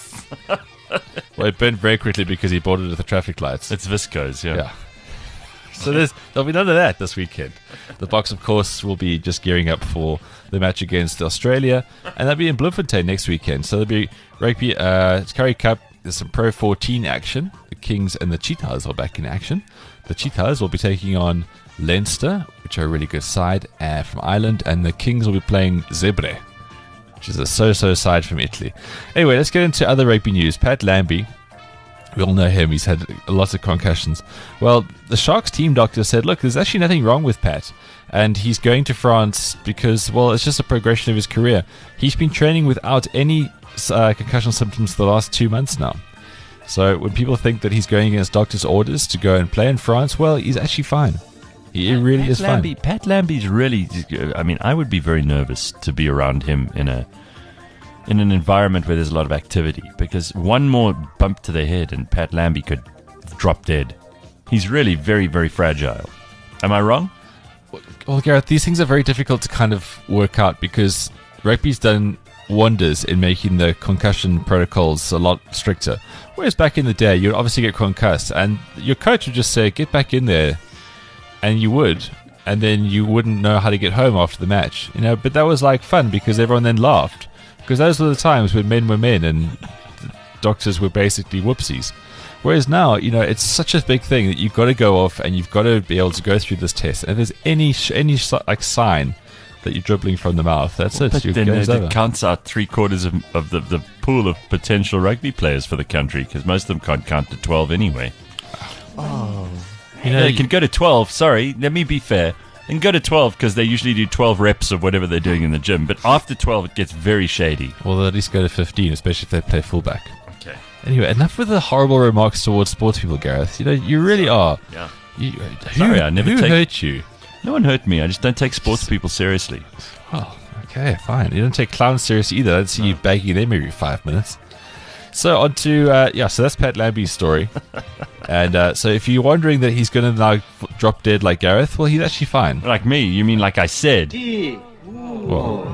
Well, it burned very quickly because he bought it at the traffic lights. It's viscose, yeah. Yeah. So there's there'll be none of that this weekend. The Boks, of course, will be just gearing up for the match against Australia, and that'll be in Bloemfontein next weekend. So there'll be rugby, uh, it's Curry Cup. There's some Pro fourteen action. The Kings and the Cheetahs are back in action. The Cheetahs will be taking on Leinster, which are a really good side uh, from Ireland, and the Kings will be playing Zebre, which is a so-so side from Italy. Anyway, let's get into other rugby news. Pat Lambie. We all know him. He's had lots of concussions. Well, the Sharks team doctor said, look, there's actually nothing wrong with Pat. And he's going to France because, well, it's just a progression of his career. He's been training without any uh, concussion symptoms for the last two months now. So when people think that he's going against doctor's orders to go and play in France, well, he's actually fine. He really Pat is Lambie, fine. Pat Lambie's really. I mean, I would be very nervous to be around him in a in an environment where there's a lot of activity because one more bump to the head and Pat Lambie could drop dead. He's really very, very fragile. Am I wrong? Well, Gareth, these things are very difficult to kind of work out because rugby's done wonders in making the concussion protocols a lot stricter. Whereas back in the day, you'd obviously get concussed, and your coach would just say, get back in there, and you would, and then you wouldn't know how to get home after the match. You know, but that was like fun because everyone then laughed. Because those were the times when men were men and doctors were basically whoopsies. Whereas now, you know, it's such a big thing that you've got to go off and you've got to be able to go through this test. And if there's any sh- any si- like sign that you're dribbling from the mouth, that's it. But Your then game's it, over. it counts out three quarters of, of the, the pool of potential rugby players for the country because most of them can't count to twelve anyway. You know, They can go to twelve. Sorry, let me be fair. They can go to twelve because they usually do twelve reps of whatever they're doing in the gym. But after twelve, it gets very shady. well, they'll at least go to fifteen, especially if they play fullback. Okay. Anyway, enough with the horrible remarks towards sports people, Gareth. You know, you really are. Yeah. You, who, Sorry, I never who take- hurt you? No one hurt me. I just don't take sports people seriously. Oh, okay, fine. You don't take clowns seriously either. I don't see you bagging them every five minutes. So on to, uh, yeah, so that's Pat Lambie's story. And uh, so if you're wondering that he's going to now f- drop dead like Gareth, well, he's actually fine. Like me? You mean like I said? Well,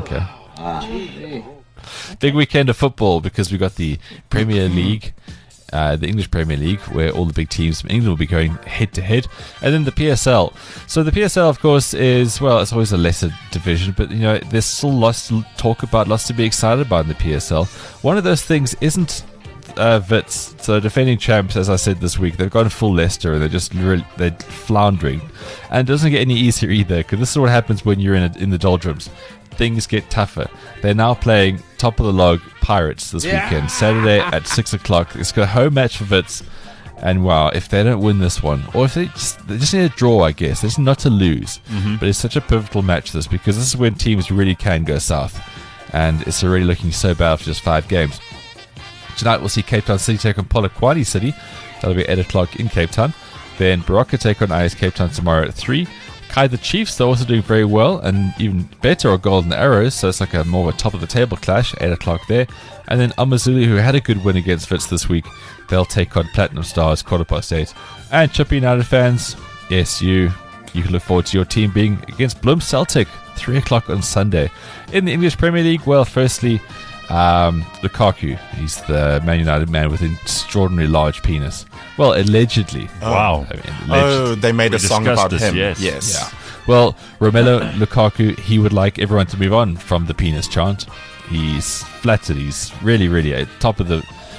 okay. Big weekend of football because we got the Premier League, uh, the English Premier League, where all the big teams from England will be going head to head, and then the P S L. So the P S L, of course, is, well, it's always a lesser division, but you know, there's still lots to talk about, lots to be excited about in the P S L. One of those things isn't uh, Wits. So defending champs, as I said this week, they've gone full Leicester, and they're just really, they're floundering, and it doesn't get any easier either, because this is what happens when you're in a, in the doldrums. Things get tougher. They're now playing top of the log Pirates this yeah. weekend, Saturday at six o'clock. It's got a home match for Wits, and wow, if they don't win this one, or if they just, they just need a draw, I guess. They just not to lose. Mm-hmm. But it's such a pivotal match, this, because this is when teams really can go south, and it's already looking so bad for just five games. Tonight we'll see Cape Town City take on Polokwane City. That'll be at eight o'clock in Cape Town. Then Baroka take on I S Cape Town tomorrow at three. Kaizer Chiefs, they're also doing very well, and even better are Golden Arrows, so it's like a more of a top-of-the-table clash, eight o'clock there. And then Amazulu, who had a good win against Wits this week, they'll take on Platinum Stars, quarter past eight. And Chippa United fans, yes, you, you can look forward to your team being against Bloem Celtic, three o'clock on Sunday. In the English Premier League, well, firstly, um, Lukaku, he's the Man United man with an extraordinarily large penis. Well, allegedly. Oh. Wow. I mean, allegedly. Oh, they made we a song about this, him. Yes. yes. Yeah. Well, Romelu Lukaku, he would like everyone to move on from the penis chant. He's flattered. He's really, really at top of the,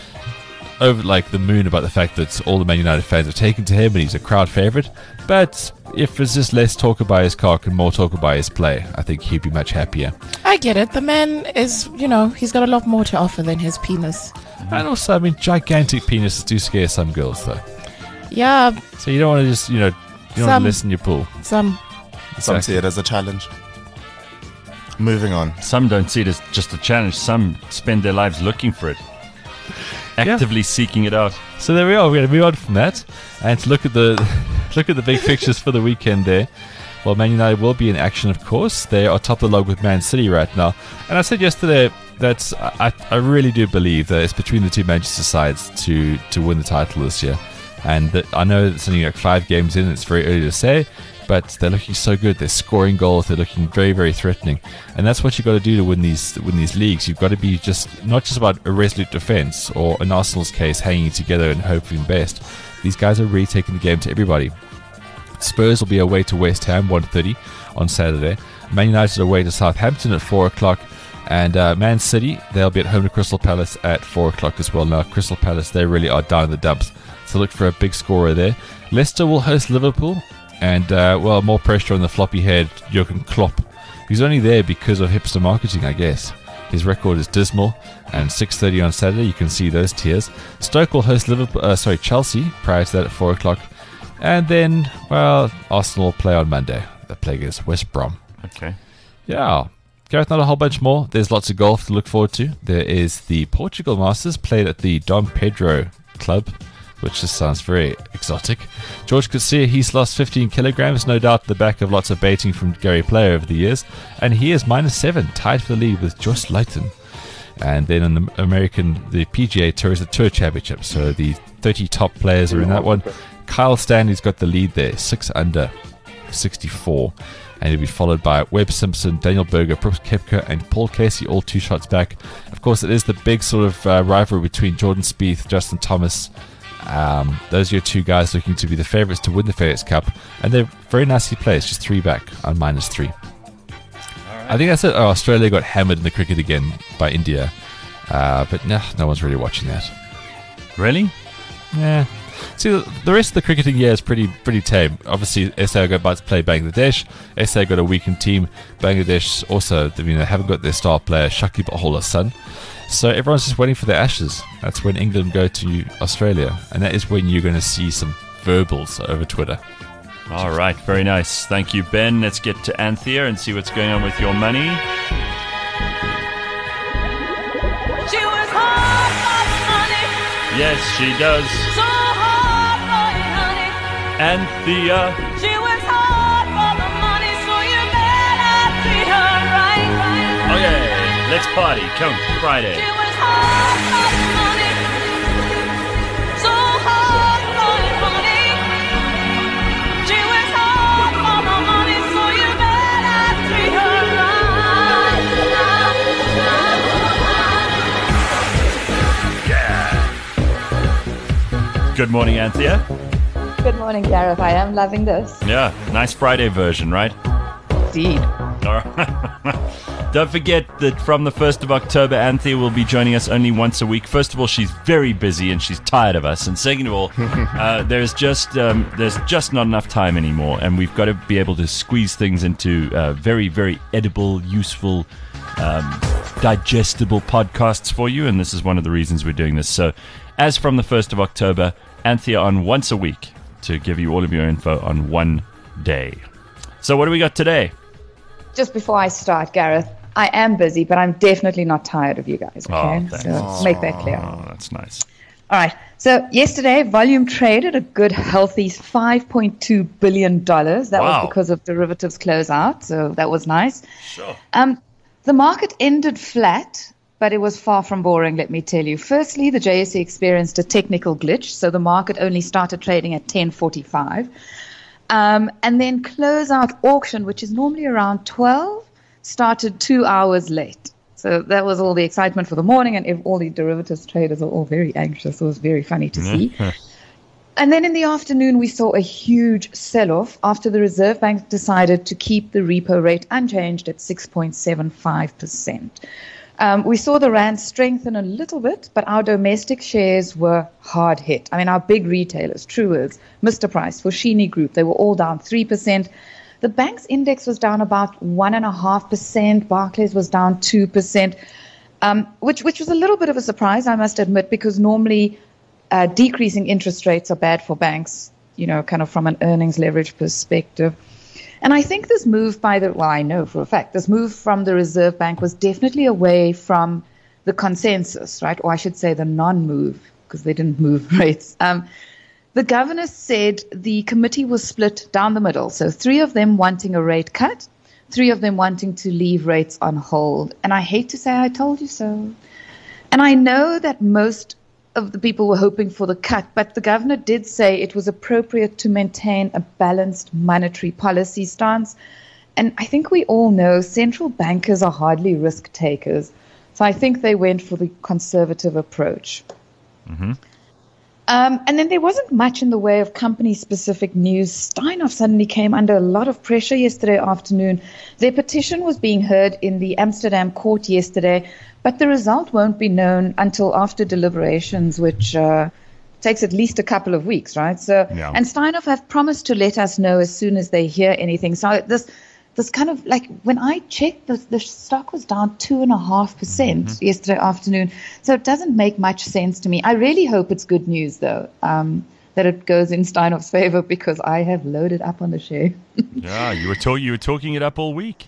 over like the moon about the fact that all the Man United fans have taken to him and he's a crowd favourite. But if there's just less talk about his cock and more talk about his play, I think he'd be much happier. I get it. The man is, you know, he's got a lot more to offer than his penis. And also, I mean, gigantic penises do scare some girls, though. Yeah. So you don't want to just, you know, you don't want to lessen your pool. Some. Exactly. Some see it as a challenge. Moving on. Some don't see it as just a challenge. Some spend their lives looking for it. Actively yeah. seeking it out. So there we are. We're going to move on from that and to look at the look at the big fixtures for the weekend there. Well, Man United will be in action, of course. They are top of the log with Man City right now. And I said yesterday that I, I really do believe that it's between the two Manchester sides to, to win the title this year. And that I know it's only like five games in. It's very early to say. But they're looking so good. They're scoring goals. They're looking very, very threatening. And that's what you've got to do to win these to win these leagues. You've got to be just not just about a resolute defence or, in Arsenal's case, hanging together and hoping best. These guys are really taking the game to everybody. Spurs will be away to West Ham, one thirty on Saturday. Man United away to Southampton at four o'clock. And uh, Man City, they'll be at home to Crystal Palace at four o'clock as well. Now, Crystal Palace, they really are down in the dumps. So look for a big scorer there. Leicester will host Liverpool. And, uh, well, more pressure on the floppy-haired Jurgen Klopp. He's only there because of hipster marketing, I guess. His record is dismal. And six thirty on Saturday, you can see those tears. Stoke will host Liverpool, uh, sorry, Chelsea prior to that at four o'clock. And then, well, Arsenal will play on Monday. They play against West Brom. Okay. Yeah. Gareth, not a whole bunch more. There's lots of golf to look forward to. There is the Portugal Masters played at the Dom Pedro Club, which just sounds very exotic. George Coetzee, he's lost fifteen kilograms, no doubt at the back of lots of baiting from Gary Player over the years. And he is minus seven, tied for the lead with Josh Leighton. And then in the American, the P G A Tour is the Tour Championship. So the thirty top players are in that one. Kyle Stanley's got the lead there, six under, sixty-four. And he'll be followed by Webb Simpson, Daniel Berger, Brooks Koepka, and Paul Casey, all two shots back. Of course, it is the big sort of uh, rivalry between Jordan Spieth, Justin Thomas. Um, those are your two guys looking to be the favourites to win the FedEx Cup, and they're very nicely placed, just three back on minus three. Right. I think that's it. Oh, Australia got hammered in the cricket again by India, uh, but no, no one's really watching that. Really? Yeah. See, the rest of the cricketing year is pretty pretty tame. Obviously, S A are about to play Bangladesh. S A got a weakened team. Bangladesh also, I mean, they haven't got their star player Shakib Al Hasan. So everyone's just waiting for their Ashes. That's when England go to Australia. And that is when you're going to see some verbals over Twitter. All right, very nice. Thank you, Ben. Let's get to Anthea and see what's going on with your money. She works hard for the money. Yes, she does. So hard for it, honey. Anthea. She works hard for the money, so you better treat her right, right. Okay. Let's party. Come Friday. She was hard for the money. Good morning, Anthea. Good morning, Gareth. I am loving this. Yeah, nice Friday version, right? Indeed. All right. Don't forget that from the first of October, Anthea will be joining us only once a week. First of all, she's very busy and she's tired of us. And second of all, uh, there's just um, there's just not enough time anymore. And we've got to be able to squeeze things into uh, very, very edible, useful, um, digestible podcasts for you. And this is one of the reasons we're doing this. So as from the first of October, Anthea on once a week to give you all of your info on one day. So what do we got today? Just before I start, Gareth, I am busy, but I'm definitely not tired of you guys, okay? Oh, so let's make that clear. Oh, that's nice. All right. So yesterday, volume traded a good, healthy five point two billion dollars. That Wow. was because of derivatives closeout, so that was nice. Sure. Um, the market ended flat, but it was far from boring, let me tell you. Firstly, the J S E experienced a technical glitch, so the market only started trading at ten forty-five. Um, and then closeout auction, which is normally around twelve, started two hours late. So that was all the excitement for the morning, and if all the derivatives traders are all very anxious. It was very funny to see. And then in the afternoon, we saw a huge sell-off after the Reserve Bank decided to keep the repo rate unchanged at six point seven five percent. Um, we saw the rand strengthen a little bit, but our domestic shares were hard hit. I mean, our big retailers, Truworths, Mister Price, Foschini Group, they were all down three percent. The bank's index was down about one point five percent. Barclays was down two percent, um, which, which was a little bit of a surprise, I must admit, because normally uh, decreasing interest rates are bad for banks, you know, kind of from an earnings leverage perspective. And I think this move by the, well, I know for a fact, this move from the Reserve Bank was definitely away from the consensus, right? Or I should say the non-move, because they didn't move rates. Um, the governor said the committee was split down the middle. So three of them wanting a rate cut, three of them wanting to leave rates on hold. And I hate to say I told you so. And I know that most of the people were hoping for the cut, but the governor did say it was appropriate to maintain a balanced monetary policy stance. And I think we all know central bankers are hardly risk takers. So I think they went for the conservative approach. Mm-hmm. Um, and then there wasn't much in the way of company-specific news. Steinhoff suddenly came under a lot of pressure yesterday afternoon. Their petition was being heard in the Amsterdam court yesterday, but the result won't be known until after deliberations, which uh, takes at least a couple of weeks, right? So, Yeah. and Steinhoff have promised to let us know as soon as they hear anything. So this, this kind of like when I checked, the, the stock was down two and a half percent yesterday afternoon. So it doesn't make much sense to me. I really hope it's good news, though, um, that it goes in Steinhoff's favor, because I have loaded up on the share. Yeah, you were talking you were talking it up all week.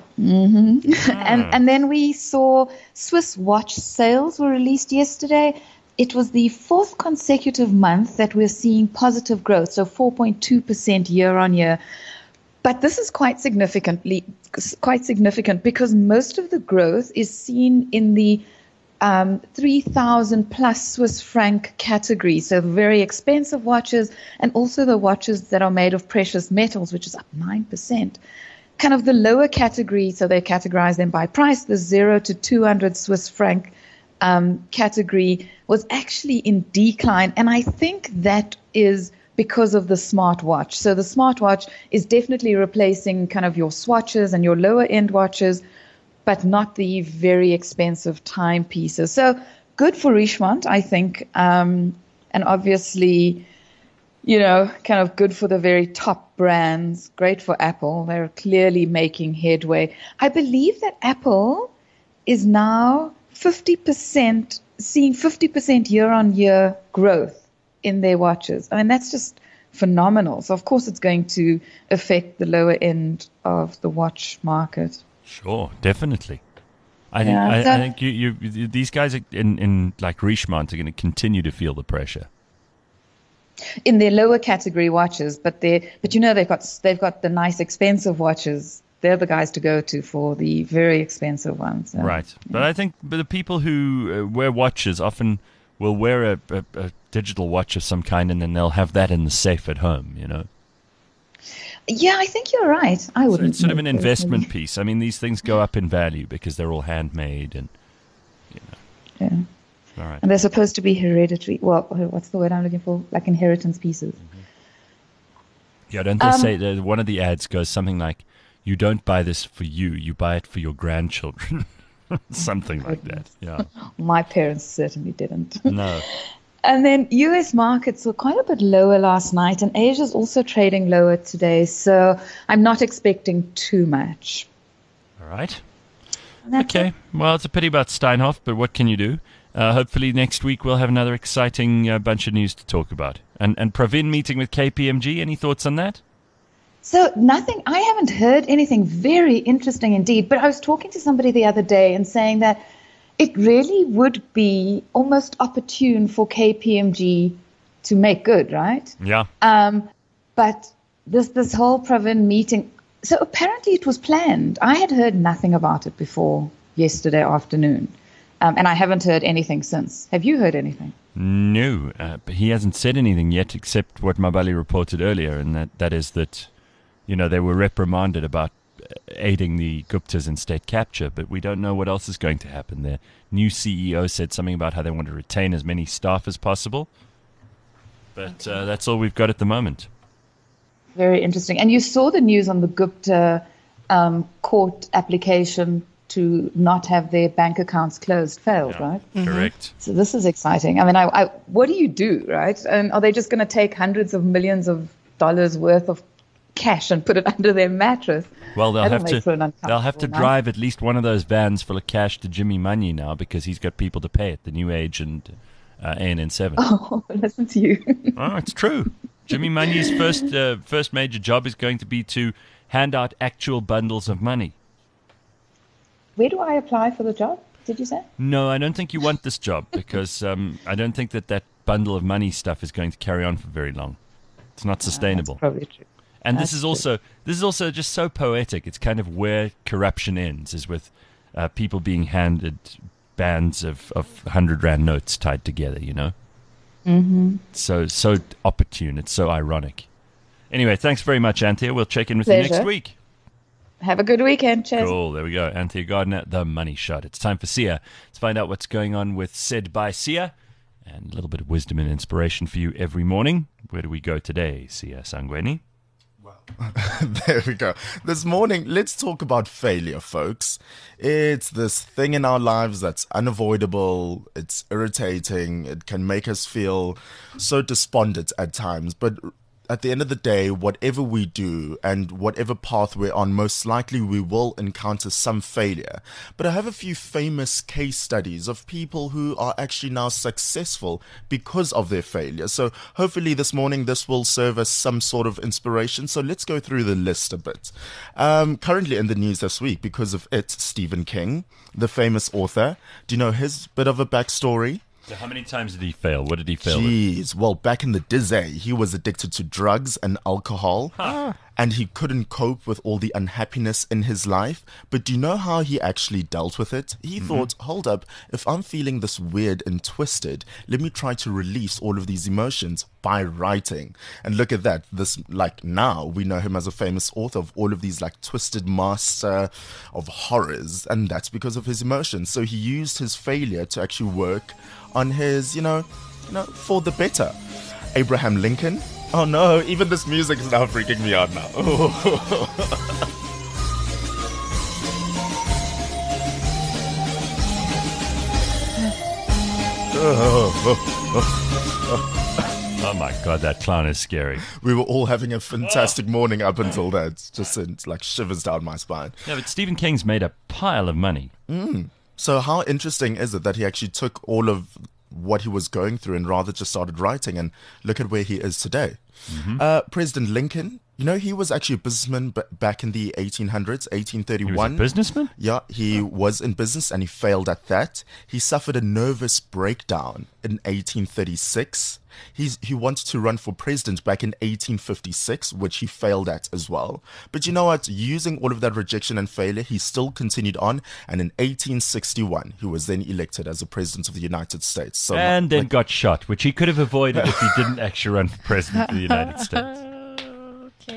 Mm-hmm. and and then we saw Swiss watch sales were released yesterday. It was the fourth consecutive month that we're seeing positive growth, so four point two percent year on year. But this is quite significantly quite significant because most of the growth is seen in the um, three thousand plus Swiss franc category, so very expensive watches, and also the watches that are made of precious metals, which is up nine percent. Kind of the lower category, so they categorize them by price, the zero to two hundred Swiss franc um, category was actually in decline. And I think that is because of the smartwatch. So the smartwatch is definitely replacing kind of your swatches and your lower end watches, but not the very expensive timepieces. So good for Richemont, I think. Um, and obviously, you know, kind of good for the very top brands, great for Apple. They're clearly making headway. I believe that Apple is now fifty percent, seeing fifty percent year-on-year growth in their watches. I mean, that's just phenomenal. So, of course, it's going to affect the lower end of the watch market. Sure, definitely. I think Yeah, I, so- I think you, you these guys are in, in like Richemont are going to continue to feel the pressure. In their lower category watches, but they but you know they've got they've got the nice expensive watches. They're the guys to go to for the very expensive ones. So, Right. But I think but the people who uh, wear watches often will wear a, a, a digital watch of some kind and then they'll have that in the safe at home, you know. Yeah, I think you're right. I So wouldn't. it's sort of an know personally. investment piece. I mean, these things go up in value because they're all handmade and, you know. Yeah. All right. And they're supposed to be hereditary. Well, what's the word I'm looking for? Like inheritance pieces. Yeah, don't they Um, say that one of the ads goes something like, "You don't buy this for you, you buy it for your grandchildren," something like that. Yeah. My parents certainly didn't. No. And then U S markets were quite a bit lower last night, and Asia's also trading lower today. So I'm not expecting too much. All right. That's Okay. it. Well, it's a pity about Steinhoff, but what can you do? Uh, hopefully next week we'll have another exciting uh, bunch of news to talk about. And and Pravin meeting with K P M G. Any thoughts on that? So nothing, I haven't heard anything very interesting indeed, but I was talking to somebody the other day and saying that it really would be almost opportune for K P M G to make good, right? Yeah. Um, but this this whole Pravin meeting, so apparently it was planned. I had heard nothing about it before yesterday afternoon, um, and I haven't heard anything since. Have you heard anything? No, uh, but he hasn't said anything yet, except what Mabali reported earlier, and that, that is that, you know, they were reprimanded about aiding the Guptas in state capture, but we don't know what else is going to happen. Their new C E O said something about how they want to retain as many staff as possible, but uh, that's all we've got at the moment. Very interesting. And you saw the news on the Gupta um, court application to not have their bank accounts closed failed, Yeah, right? correct. So this is exciting. I mean, I, I, what do you do, right? And are they just going to take hundreds of millions of dollars worth of cash and put it under their mattress? Well, they'll That'll have make for to an they'll have to uncomfortable night. drive at least one of those vans full of cash to Jimmy Munye now, because he's got people to pay at the New Age and uh, A N N seven. Oh, listen to you. Oh, it's true. Jimmy Munye's first uh, first major job is going to be to hand out actual bundles of money. Where do I apply for the job? Did you say? No, I don't think you want this job, because um, I don't think that that bundle of money stuff is going to carry on for very long. It's not sustainable. That's probably true. And That's this is true. also this is also just so poetic. It's kind of where corruption ends, is with uh, people being handed bands of, of hundred rand notes tied together, you know? Mm-hmm. So so opportune. It's so ironic. Anyway, thanks very much, Anthea. We'll check in with you next Pleasure. week. Have a good weekend. Cheers. Cool. There we go. Anthea Gardner, The Money Shot. It's time for Sia. Let's find out what's going on with Said by Sia, and a little bit of wisdom and inspiration for you every morning. Where do we go today, Sia Sangweni? There we go. This morning, let's talk about failure, folks. It's this thing in our lives that's unavoidable. It's irritating. It can make us feel so despondent at times. But at the end of the day, whatever we do and whatever path we're on, most likely we will encounter some failure. But I have a few famous case studies of people who are actually now successful because of their failure. So hopefully this morning this will serve as some sort of inspiration. So let's go through the list a bit. Um, currently in the news this week because of it, Stephen King, the famous author. Do you know his bit of a backstory? So how many times did he fail? What did he fail with? Jeez, well, back in the dizzy, he was addicted to drugs and alcohol, Huh. and he couldn't cope with all the unhappiness in his life. But do you know how he actually dealt with it? He Mm-hmm. thought, hold up, if I'm feeling this weird and twisted, let me try to release all of these emotions by writing. And look at that. This, like, now we know him as a famous author of all of these, like, twisted master of horrors, and that's because of his emotions. So he used his failure to actually work on his, you know, you know, for the better. Abraham Lincoln. Oh no, even this music is now freaking me out now. Oh my God, that clown is scary. We were all having a fantastic morning up until that. Just sent like shivers down my spine. Yeah, but Stephen King's made a pile of money. Mm. So how interesting is it that he actually took all of what he was going through and rather just started writing, and look at where he is today. Mm-hmm. Uh, President Lincoln, you know, he was actually a businessman b- back in the eighteen hundreds, eighteen thirty-one. He was a businessman? Yeah, he was in business and he failed at that. He suffered a nervous breakdown in eighteen thirty-six. He's, he wanted to run for president back in eighteen fifty-six, which he failed at as well. But you know what? Using all of that rejection and failure, he still continued on. And in eighteen sixty-one, he was then elected as the president of the United States. So, and then like, got shot, which he could have avoided if he didn't actually run for president of the United States.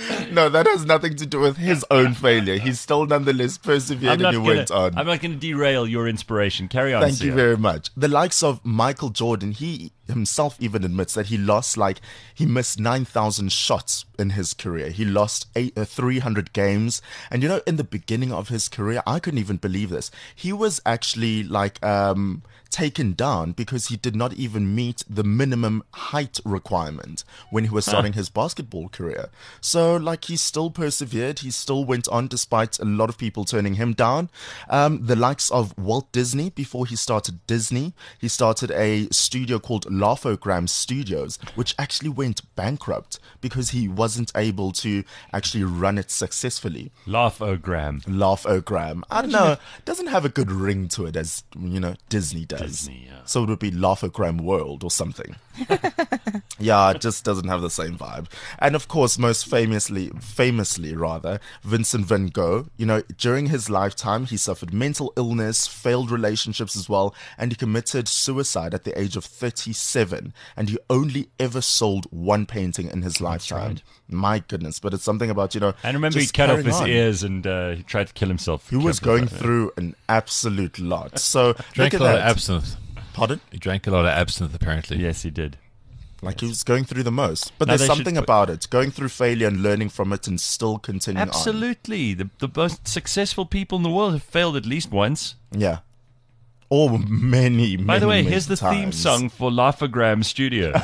No, that has nothing to do with his own failure. He still nonetheless persevered and he gonna, went on. I'm not going to derail your inspiration. Carry on. Thank Sia. you very much. The likes of Michael Jordan, he himself even admits that he lost like he missed nine thousand shots in his career. He lost eight, uh, three hundred games. And you know, in the beginning of his career, I couldn't even believe this. He was actually like um, taken down because he did not even meet the minimum height requirement when he was starting huh. his basketball career. So like he still persevered. He still went on despite a lot of people turning him down. Um, the likes of Walt Disney, before he started Disney, he started a studio called Laugh-O-Gram Studios, which actually went bankrupt because he wasn't able to actually run it successfully. Laugh-O-Gram. Laugh-O-Gram. I don't know. It doesn't have a good ring to it as, you know, Disney does. Disney, yeah. So it would be Laugh-O-Gram World or something. Yeah, it just doesn't have the same vibe. And of course, most famously, famously rather, Vincent van Gogh. You know, during his lifetime, he suffered mental illness, failed relationships as well, and he committed suicide at the age of thirty-seven. And he only ever sold one painting in his lifetime. Right. My goodness, but it's something about, you know. And remember, he cut off his on. ears and uh, he tried to kill himself. He was going through an absolute lot. So drank look a at lot that. of absinthe. Pardon? He drank a lot of absinthe, apparently. Yes, he did. Like yes. he was going through the most. But now there's something should... about it. Going through failure and learning from it and still continuing Absolutely. on. Absolutely. The, the most successful people in the world have failed at least once. Yeah. Or many, many, By the way, many here's the times. theme song for Laugh-O-Gram Studios.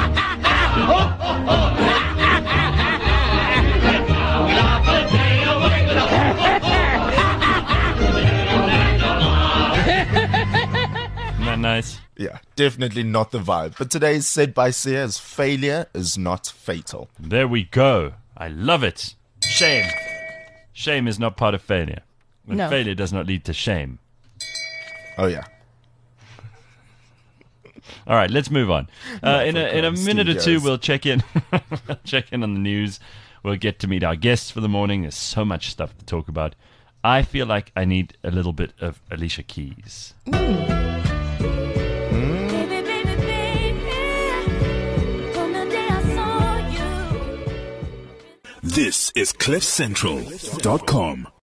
Isn't that nice? Yeah, definitely not the vibe. But today's said by Sia as failure is not fatal. There we go. I love it. Shame. Shame is not part of failure. But No. failure does not lead to shame. Oh, yeah. All right, let's move on. Uh, in a in a Laugh-O-Gram minute or two, Studios. we'll check in. We'll check in on the news. We'll get to meet our guests for the morning. There's so much stuff to talk about. I feel like I need a little bit of Alicia Keys. This is cliff central dot com.